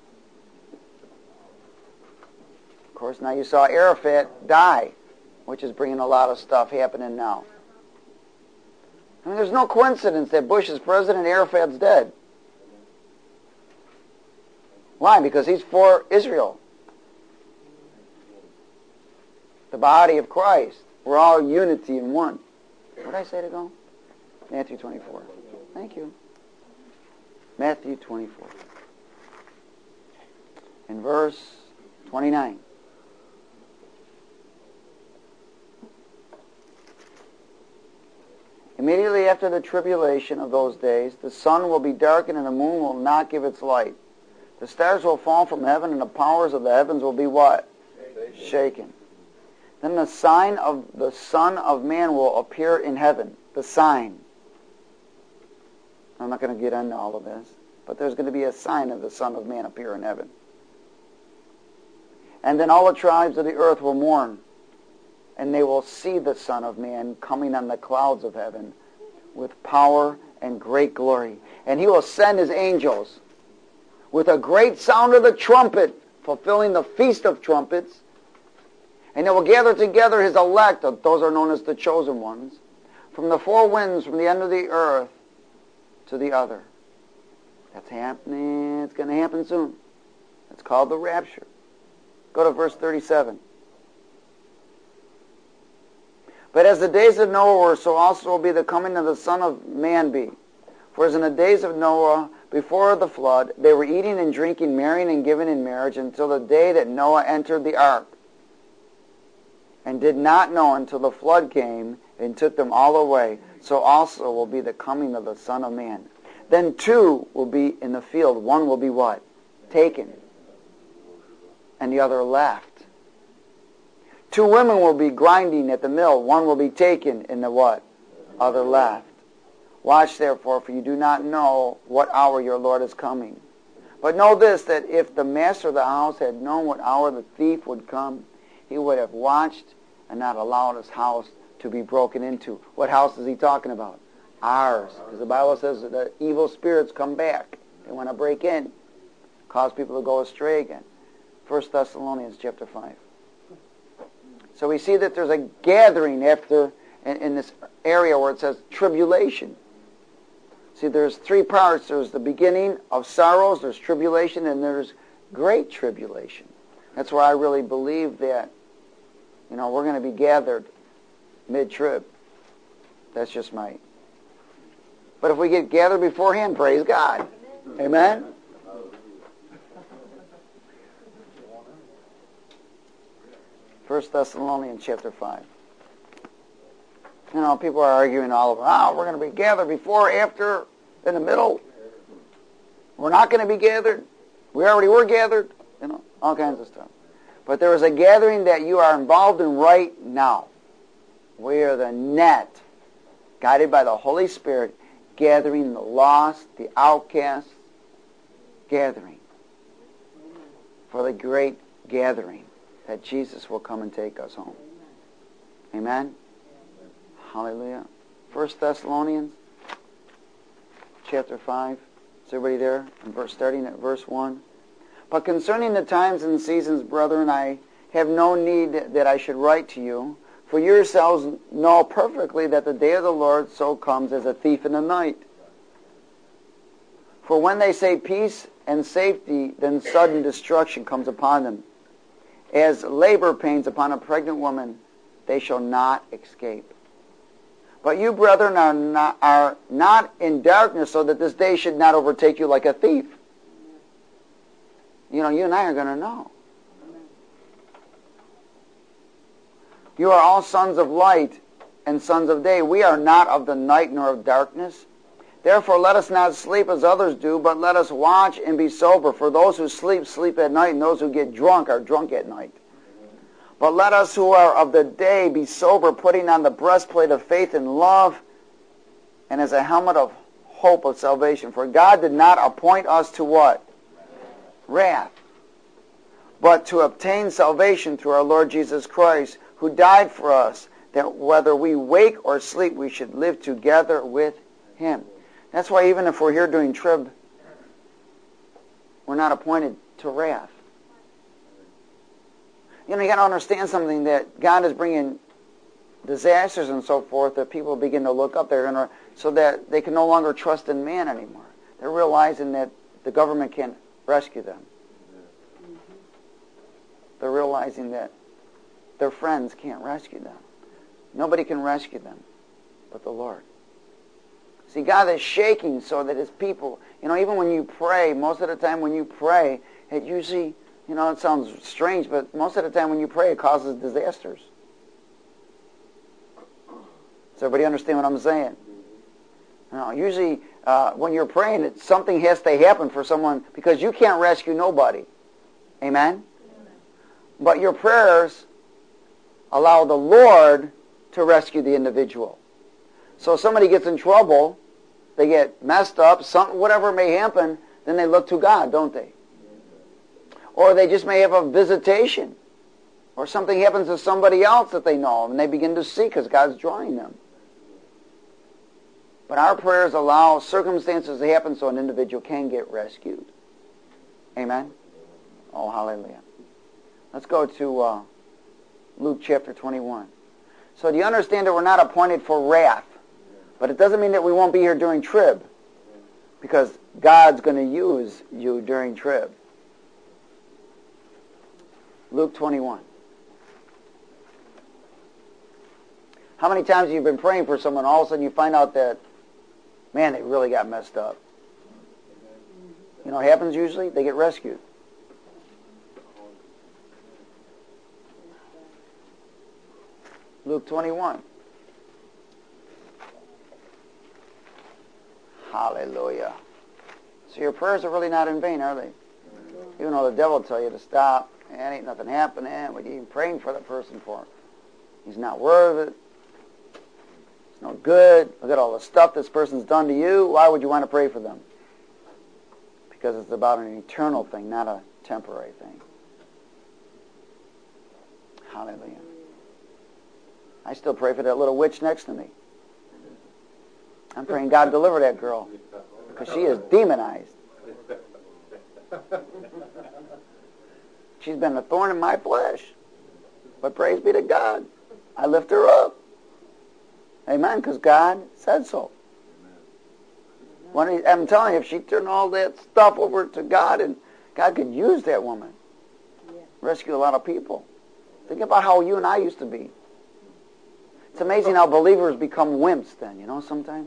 Of course, now you saw Arafat die, which is bringing a lot of stuff happening now. I mean, there's no coincidence that Bush is president, Arafat's dead. Why? Because he's for Israel. The body of Christ. We're all unity in one. What did I say to go? Matthew 24. Thank you. Matthew 24. In verse 29. Immediately after the tribulation of those days, the sun will be darkened and the moon will not give its light. The stars will fall from heaven and the powers of the heavens will be what? Shaken. Then the sign of the Son of Man will appear in heaven. The sign. I'm not going to get into all of this, but there's going to be a sign of the Son of Man appear in heaven. And then all the tribes of the earth will mourn, and they will see the Son of Man coming on the clouds of heaven with power and great glory. And he will send his angels with a great sound of the trumpet, fulfilling the Feast of Trumpets. And they will gather together his elect, those are known as the chosen ones, from the four winds, from the end of the earth to the other. That's happening. It's going to happen soon. It's called the rapture. Go to verse 37. But as the days of Noah were, so also will be the coming of the Son of Man be. For as in the days of Noah, before the flood, they were eating and drinking, marrying and giving in marriage, until the day that Noah entered the ark, and did not know until the flood came and took them all away. So also will be the coming of the Son of Man. Then two will be in the field. One will be what? Taken. And the other left. Two women will be grinding at the mill. One will be taken and the what? Other left. Watch therefore, for you do not know what hour your Lord is coming. But know this, that if the master of the house had known what hour the thief would come, he would have watched and not allowed his house to be broken into. What house is he talking about? Ours. Because the Bible says that the evil spirits come back. They want to break in, cause people to go astray again. 1 Thessalonians chapter 5. So we see that there's a gathering after, in this area where it says tribulation. See, there's three parts. There's the beginning of sorrows, there's tribulation, and there's great tribulation. That's where I really believe that, we're going to be gathered mid-trib. That's just my... But if we get gathered beforehand, praise God. Amen? 1 Thessalonians chapter 5. People are arguing all over, we're going to be gathered before, after, in the middle. We're not going to be gathered. We already were gathered. All kinds of stuff. But there is a gathering that you are involved in right now. We are the net, guided by the Holy Spirit, gathering the lost, the outcasts, gathering for the great gathering that Jesus will come and take us home. Amen? Hallelujah. 1 Thessalonians chapter 5. Is everybody there? Starting at verse 1. But concerning the times and seasons, brethren, I have no need that I should write to you, for yourselves know perfectly that the day of the Lord so comes as a thief in the night. For when they say peace and safety, then sudden destruction comes upon them. As labor pains upon a pregnant woman, they shall not escape. But you, brethren, are not in darkness, so that this day should not overtake you like a thief. You and I are going to know. You are all sons of light and sons of day. We are not of the night nor of darkness. Therefore let us not sleep as others do, but let us watch and be sober. For those who sleep, sleep at night, and those who get drunk are drunk at night. But let us who are of the day be sober, putting on the breastplate of faith and love, and as a helmet of hope of salvation. For God did not appoint us to what? Wrath. But to obtain salvation through our Lord Jesus Christ, who died for us, that whether we wake or sleep, we should live together with Him. That's why even if we're here doing trib, we're not appointed to wrath. You got to understand something, that God is bringing disasters and so forth that people begin to look up. So that they can no longer trust in man anymore. They're realizing that the government can't rescue them. They're realizing that their friends can't rescue them. Nobody can rescue them but the Lord. See, God is shaking so that His people, even when you pray, most of the time when you pray, it usually, it sounds strange, but most of the time when you pray, it causes disasters. Does everybody understand what I'm saying? Usually when you're praying, something has to happen for someone, because you can't rescue nobody. Amen? But your prayers allow the Lord to rescue the individual. So if somebody gets in trouble, they get messed up, whatever may happen, then they look to God, don't they? Or they just may have a visitation, or something happens to somebody else that they know, and they begin to see because God's drawing them. But our prayers allow circumstances to happen so an individual can get rescued. Amen? Oh, hallelujah. Let's go to Luke chapter 21. So do you understand that we're not appointed for wrath? But it doesn't mean that we won't be here during trib, because God's going to use you during trib. Luke 21. How many times have you been praying for someone, all of a sudden you find out that, man, they really got messed up? You know what happens usually? They get rescued. Luke 21. Hallelujah. So your prayers are really not in vain, are they? Even though the devil will tell you to stop, and ain't nothing happening, what are you even praying for that person for? He's not worth it. It's no good. Look at all the stuff this person's done to you. Why would you want to pray for them? Because it's about an eternal thing, not a temporary thing. Hallelujah. I still pray for that little witch next to me. I'm praying God deliver that girl, because she is demonized. She's been a thorn in my flesh. But praise be to God, I lift her up. Amen, because God said so. I'm telling you, if she turned all that stuff over to God, and God could use that woman, rescue a lot of people. Think about how you and I used to be. It's amazing how believers become wimps then, sometimes.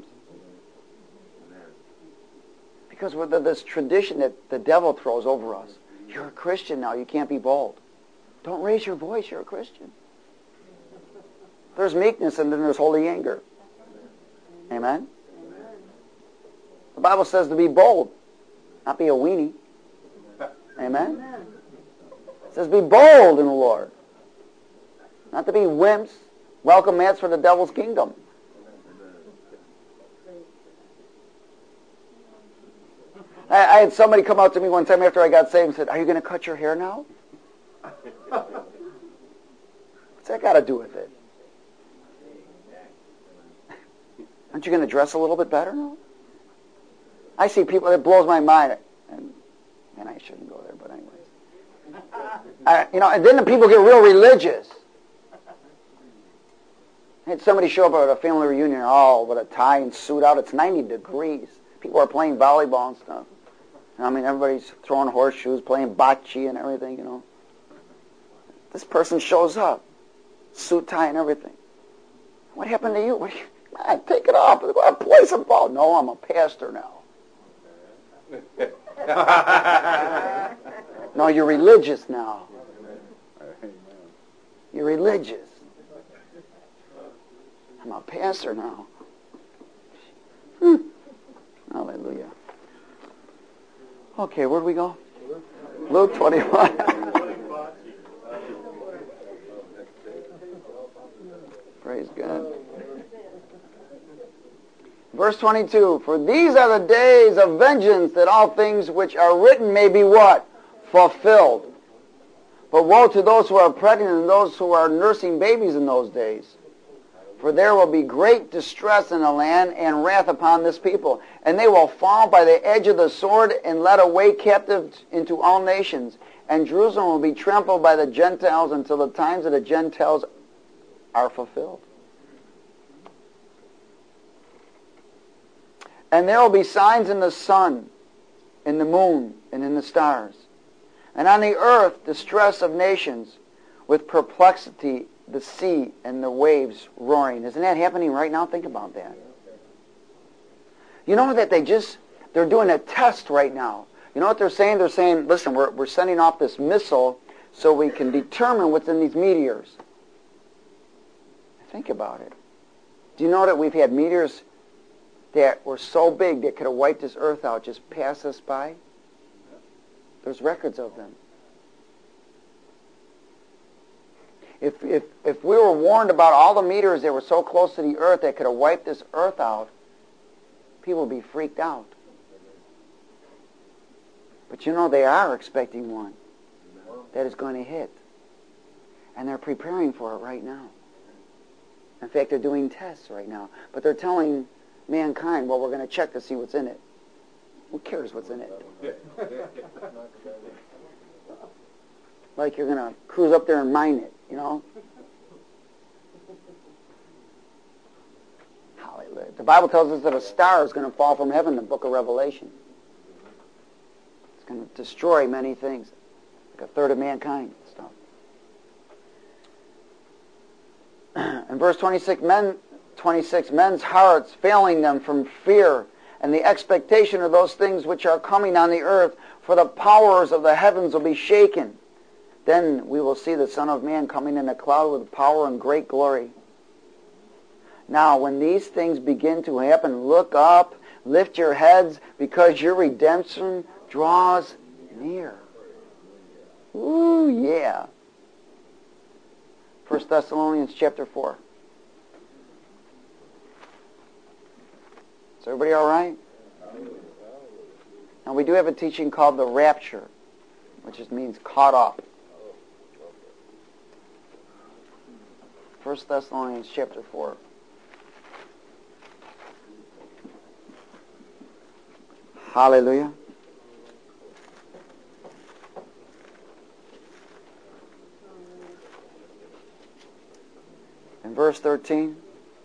Because with this tradition that the devil throws over us. You're a Christian now, you can't be bold. Don't raise your voice, you're a Christian. There's meekness and then there's holy anger. Amen? The Bible says to be bold, not be a weenie. Amen? It says be bold in the Lord. Not to be wimps, welcome mats for the devil's kingdom. I had somebody come out to me one time after I got saved and said, "Are you going to cut your hair now?" What's that got to do with it? Aren't you going to dress a little bit better now? I see people, it blows my mind. And I shouldn't go there, but anyways. And then the people get real religious. I had somebody show up at a family reunion, with a tie and suit out. It's 90 degrees. People are playing volleyball and stuff. Everybody's throwing horseshoes, playing bocce and everything, This person shows up, suit, tie, and everything. What happened to you? Man, take it off. Go out and play some ball. No, I'm a pastor now. No, you're religious now. You're religious. I'm a pastor now. Hallelujah. Okay, where do we go? Luke 21. Praise God. Verse 22, for these are the days of vengeance, that all things which are written may be what? Fulfilled. But woe to those who are pregnant and those who are nursing babies in those days. For there will be great distress in the land and wrath upon this people. And they will fall by the edge of the sword and led away captive into all nations. And Jerusalem will be trampled by the Gentiles until the times of the Gentiles are fulfilled. And there will be signs in the sun, in the moon, and in the stars. And on the earth, distress of nations, with perplexity, the sea and the waves roaring. Isn't that happening right now? Think about that. You know that they're doing a test right now. You know what they're saying? They're saying, listen, we're sending off this missile so we can determine what's in these meteors. Think about it. Do you know that we've had meteors that were so big that could have wiped this earth out, just pass us by? There's records of them. If we were warned about all the meteors that were so close to the earth that could have wiped this earth out, people would be freaked out. But they are expecting one that is going to hit. And they're preparing for it right now. In fact, they're doing tests right now. But they're telling mankind, well, we're going to check to see what's in it. Who cares what's in it? Like you're going to cruise up there and mine it, Hallelujah. The Bible tells us that a star is going to fall from heaven in the book of Revelation. It's going to destroy many things, like a third of mankind and stuff. In verse 26, men's hearts failing them from fear and the expectation of those things which are coming on the earth, for the powers of the heavens will be shaken. Then we will see the Son of Man coming in a cloud with power and great glory. Now, when these things begin to happen, look up, lift your heads, because your redemption draws near. Ooh, yeah. 1 Thessalonians chapter 4. Is everybody all right? Now, we do have a teaching called the rapture, which just means caught up. 1 Thessalonians chapter 4. Hallelujah. In verse 13.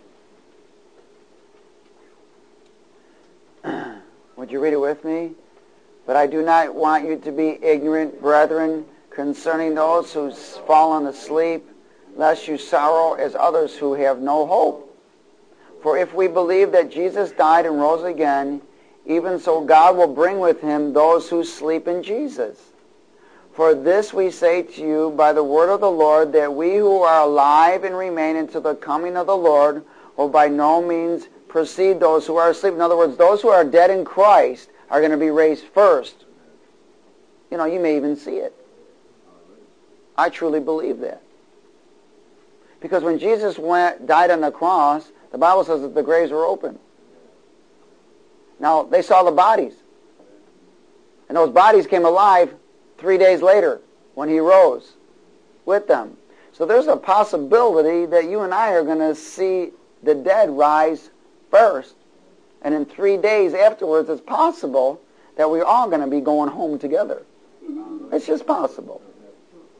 Would you read it with me? But I do not want you to be ignorant, brethren, concerning those who've fallen asleep, lest you sorrow as others who have no hope. For if we believe that Jesus died and rose again, even so God will bring with him those who sleep in Jesus. For this we say to you by the word of the Lord, that we who are alive and remain until the coming of the Lord will by no means precede those who are asleep. In other words, those who are dead in Christ are going to be raised first. You may even see it. I truly believe that. Because when Jesus died on the cross, the Bible says that the graves were open. Now, they saw the bodies. And those bodies came alive 3 days later when he rose with them. So there's a possibility that you and I are going to see the dead rise first. And in 3 days afterwards, it's possible that we're all going to be going home together. It's just possible.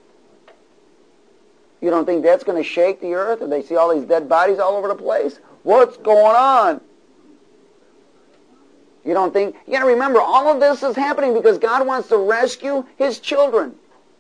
You don't think that's going to shake the earth? Or they see all these dead bodies all over the place? What's going on? You don't think? You got to remember, all of this is happening because God wants to rescue His children.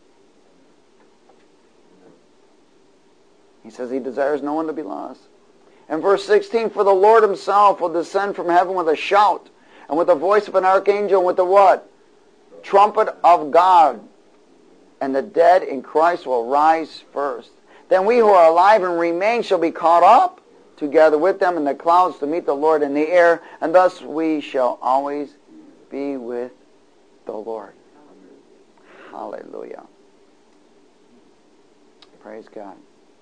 He says He desires no one to be lost. And verse 16, for the Lord Himself will descend from heaven with a shout, and with the voice of an archangel, and with the what? Trumpet of God. And the dead in Christ will rise first. Then we who are alive and remain shall be caught up together with them in the clouds to meet the Lord in the air, and thus we shall always be with the Lord. Hallelujah. Praise God.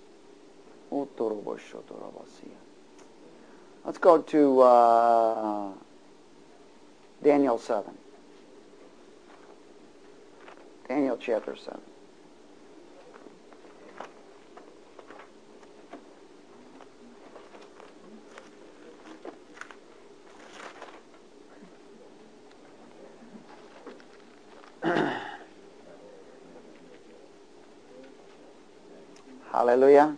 Let's go to Daniel 7. Daniel chapter 7. Hallelujah.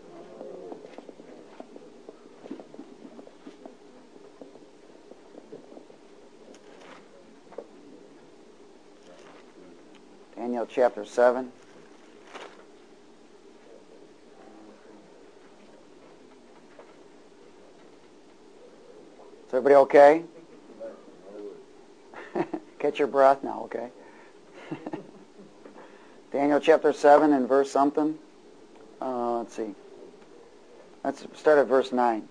Daniel chapter 7. Is everybody okay? Catch your breath now, okay? Daniel chapter 7 and verse something. Let's see. Let's start at verse 9.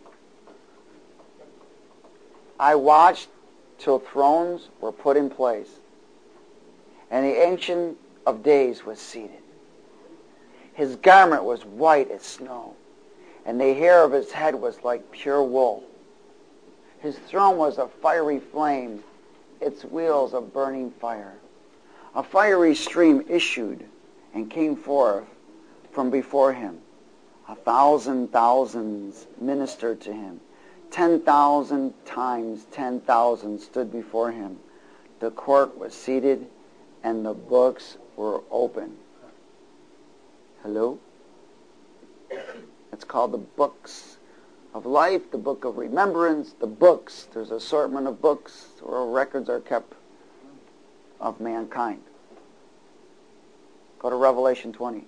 I watched till thrones were put in place, and the Ancient of Days was seated. His garment was white as snow, and the hair of his head was like pure wool. His throne was a fiery flame, its wheels of burning fire. A fiery stream issued and came forth from before him. 1,000 thousands ministered to him. 10,000 times 10,000 stood before him. The court was seated, and the books were open. Hello? It's called the books of life, the book of remembrance, the books. There's an assortment of books where records are kept of mankind. Go to Revelation 20.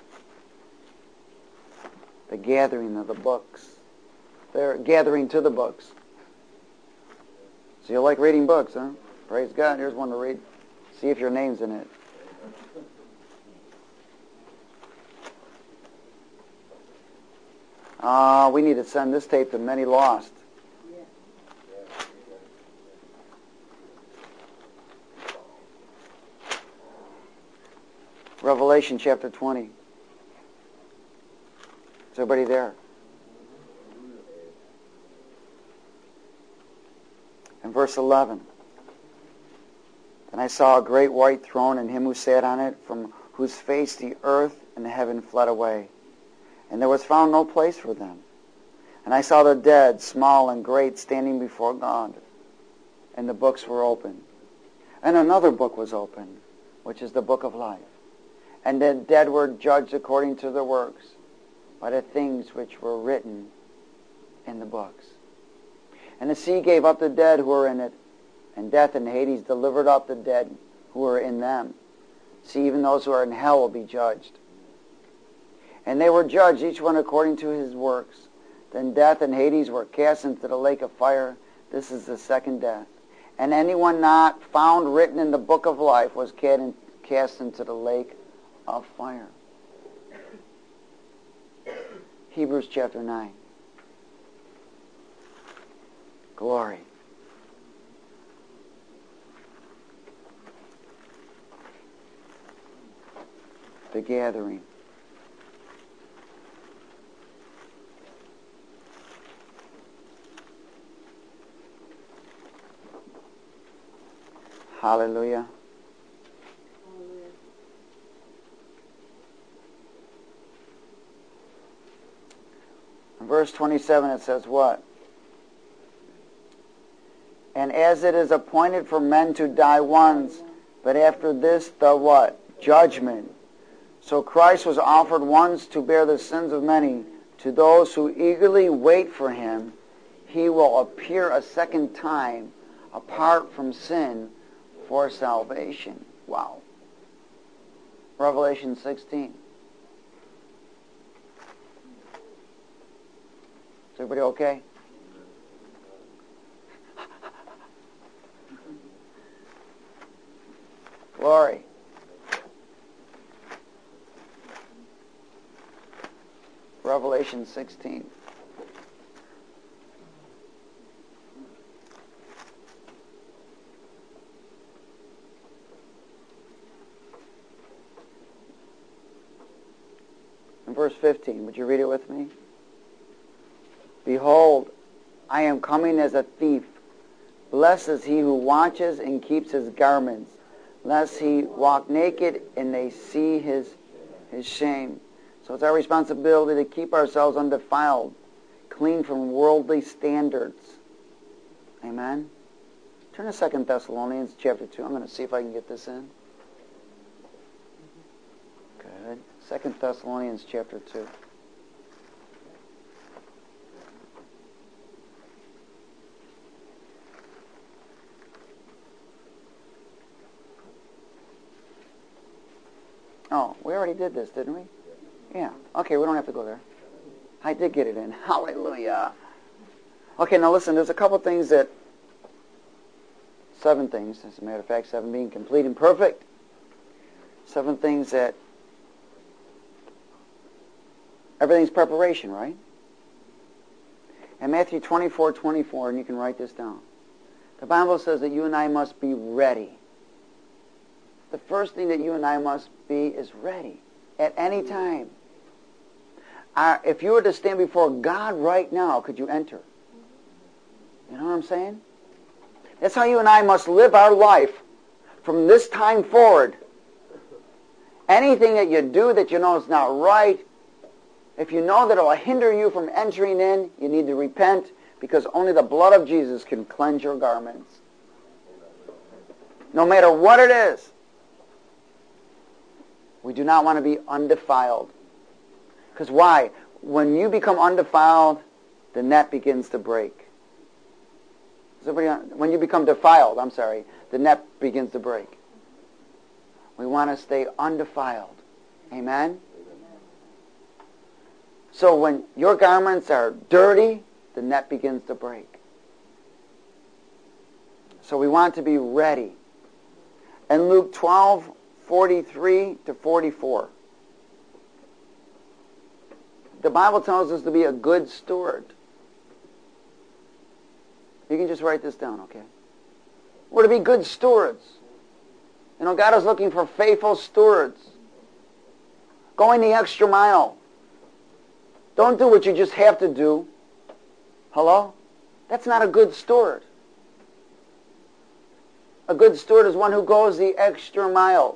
The gathering of the books. They're gathering to the books. So you like reading books, huh? Praise God. Here's one to read. See if your name's in it. We need to send this tape to many lost. Revelation chapter 20. Is everybody there? And verse 11. And I saw a great white throne and him who sat on it, from whose face the earth and the heaven fled away. And there was found no place for them. And I saw the dead, small and great, standing before God. And the books were open. And another book was opened, which is the book of life. And the dead were judged according to their works, by the things which were written in the books. And the sea gave up the dead who were in it, and death and Hades delivered up the dead who were in them. See, even those who are in hell will be judged. And they were judged, each one according to his works. Then death and Hades were cast into the lake of fire. This is the second death. And anyone not found written in the book of life was cast into the lake of fire. Hebrews chapter 9. Glory. The gathering. Hallelujah. In verse 27 it says what? And as it is appointed for men to die once, but after this the what? Judgment. So Christ was offered once to bear the sins of many. To those who eagerly wait for him, he will appear a second time apart from sin for salvation. Wow. Revelation 16. Is everybody okay? Glory. Revelation 16. In verse 15, would you read it with me? Behold, I am coming as a thief. Blessed is he who watches and keeps his garments, lest he walk naked and they see his shame. So it's our responsibility to keep ourselves undefiled, clean from worldly standards. Amen? Turn to 2 Thessalonians chapter 2. I'm going to see if I can get this in. Good. 2 Thessalonians chapter 2. Oh, we already did this, didn't we? Yeah. Okay, we don't have to go there. I did get it in. Hallelujah. Okay, now listen, there's a couple things that, 7 things, as a matter of fact, 7 being complete and perfect. 7 things that, everything's preparation, right? And Matthew 24:24, and you can write this down. The Bible says that you and I must be ready. The first thing that you and I must be is ready at any time. If you were to stand before God right now, could you enter? You know what I'm saying? That's how you and I must live our life from this time forward. Anything that you do that you know is not right, if you know that it will hinder you from entering in, you need to repent, because only the blood of Jesus can cleanse your garments. No matter what it is. We do not want to be undefiled. Because why? When you become undefiled, the net begins to break. When you become defiled, the net begins to break. We want to stay undefiled. Amen? So when your garments are dirty, the net begins to break. So we want to be ready. In Luke 12:43-44. The Bible tells us to be a good steward. You can just write this down, okay? We're to be good stewards. You know, God is looking for faithful stewards. Going the extra mile. Don't do what you just have to do. Hello? That's not a good steward. A good steward is one who goes the extra mile.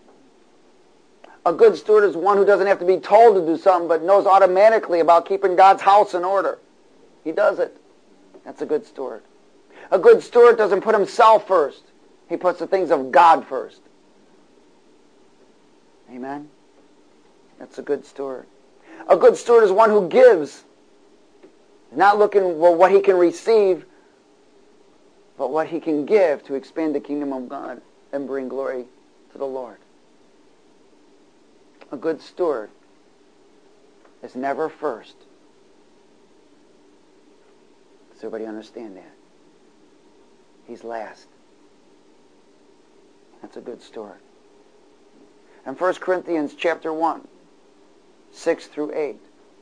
A good steward is one who doesn't have to be told to do something, but knows automatically about keeping God's house in order. He does it. That's a good steward. A good steward doesn't put himself first. He puts the things of God first. Amen? That's a good steward. A good steward is one who gives. Not looking for what he can receive, but what he can give to expand the kingdom of God and bring glory to the Lord. A good steward is never first. Does everybody understand that? He's last. That's a good steward. In 1 Corinthians chapter 1, 6-8.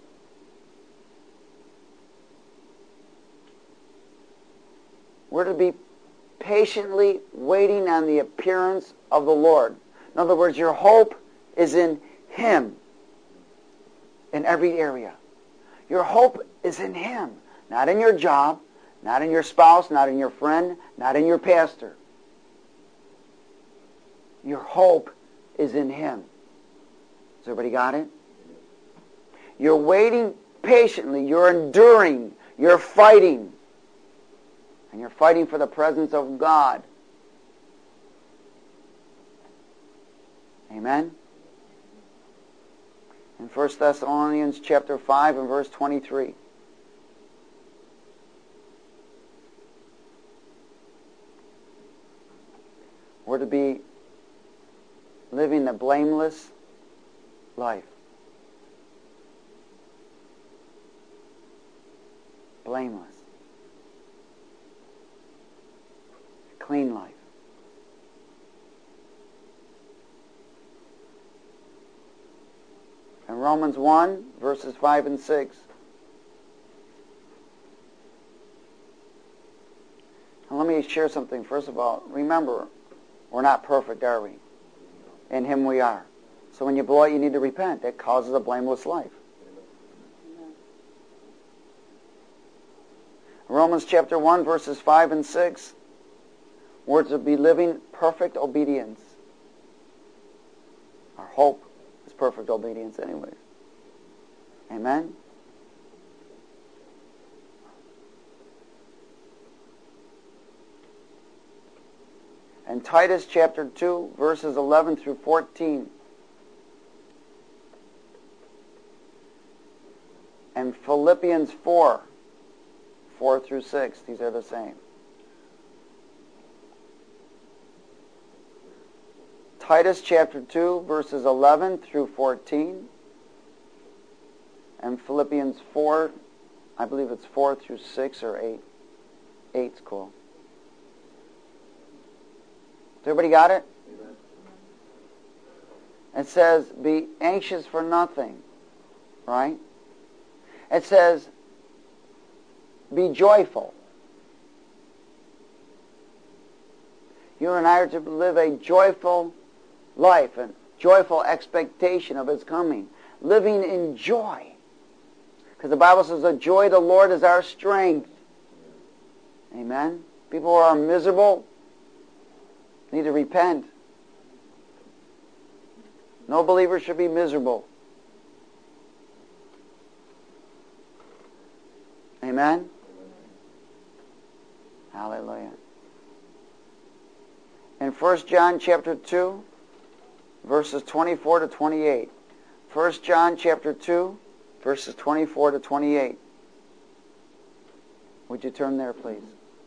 We're to be patiently waiting on the appearance of the Lord. In other words, your hope is in Him in every area. Your hope is in Him, not in your job, not in your spouse, not in your friend, not in your pastor. Your hope is in Him. Has everybody got it? You're waiting patiently. You're enduring. You're fighting. And you're fighting for the presence of God. Amen? In 1 Thessalonians chapter 5 and verse 23. We're to be living a blameless life. Blameless. Clean life. In Romans 1, verses 5 and 6. Now let me share something. First of all, remember, we're not perfect, are we? In Him we are. So when you blow it, you need to repent. That causes a blameless life. Romans chapter 1, verses 5 and 6. We're to be living perfect obedience. Our hope is perfect obedience anyways. Amen? And Titus chapter 2, verses 11 through 14. And Philippians 4, 4 through 6. These are the same. Titus chapter 2, verses 11 through 14. And Philippians 4, I believe it's 4 through 6 or 8. 8's cool. Has everybody got it? Amen. It says, be anxious for nothing. Right? It says, be joyful. You and I are to live a joyful life, a joyful expectation of His coming. Living in joy. Because the Bible says the joy of the Lord is our strength. Amen? People who are miserable need to repent. No believer should be miserable. Amen? Hallelujah. In 1 John chapter 2, verses 24 to 28. 1 John chapter 2, verses 24 to 28. Would you turn there, please?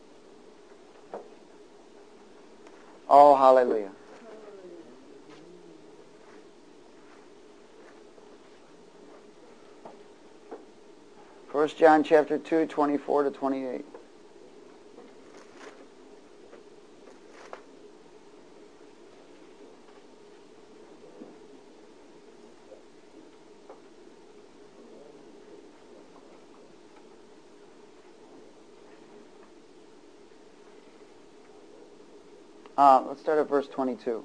Oh, hallelujah. First John chapter 2, 24 to 28. Let's start at verse 22.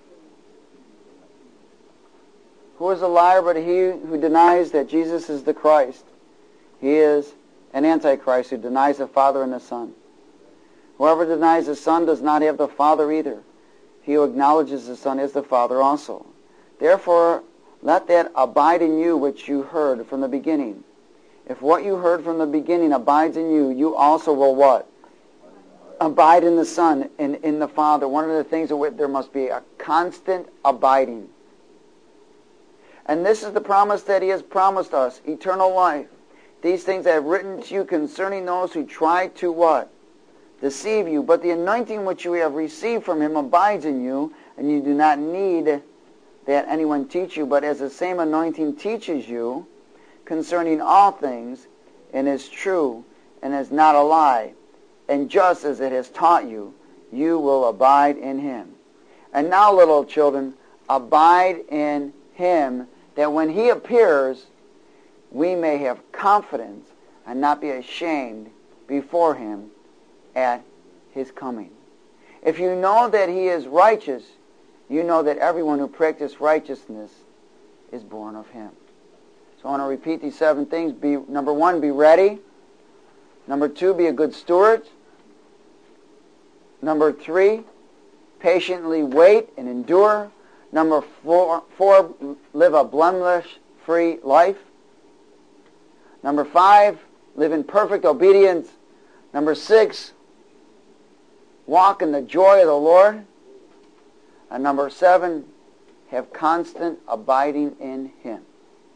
Who is a liar but he who denies that Jesus is the Christ? He is an antichrist who denies the Father and the Son. Whoever denies the Son does not have the Father either. He who acknowledges the Son is the Father also. Therefore, let that abide in you which you heard from the beginning. If what you heard from the beginning abides in you, you also will what? Abide in the Son and in the Father. One of the things that there must be a constant abiding. And this is the promise that He has promised us, eternal life. These things I have written to you concerning those who try to what? Deceive you. But the anointing which you have received from Him abides in you, and you do not need that anyone teach you, but as the same anointing teaches you concerning all things, and is true, and is not a lie, and just as it has taught you, you will abide in Him. And now, little children, abide in Him, that when He appears, we may have confidence and not be ashamed before Him at His coming. If you know that He is righteous, you know that everyone who practices righteousness is born of Him. So I want to repeat these 7 things. Number 1, be ready. Number 2, be a good steward. Number 3, patiently wait and endure. Number 4, live a blemish-free life. Number 5, live in perfect obedience. Number 6, walk in the joy of the Lord. And number 7, have constant abiding in Him.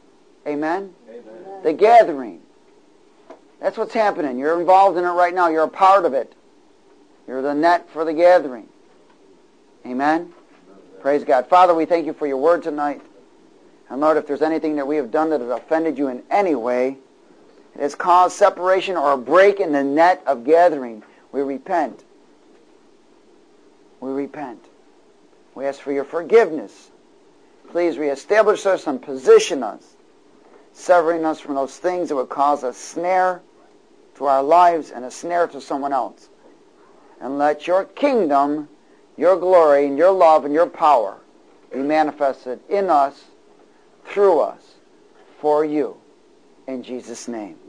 Amen? Amen? The gathering. That's what's happening. You're involved in it right now. You're a part of it. You're the net for the gathering. Amen? Praise God. Father, we thank you for your word tonight. And Lord, if there's anything that we have done that has offended you in any way, it has caused separation or a break in the net of gathering, we repent. We repent. We ask for your forgiveness. Please reestablish us and position us, severing us from those things that would cause a snare to our lives and a snare to someone else. And let your kingdom, your glory, and your love and your power be manifested in us, through us, for you. In Jesus' name.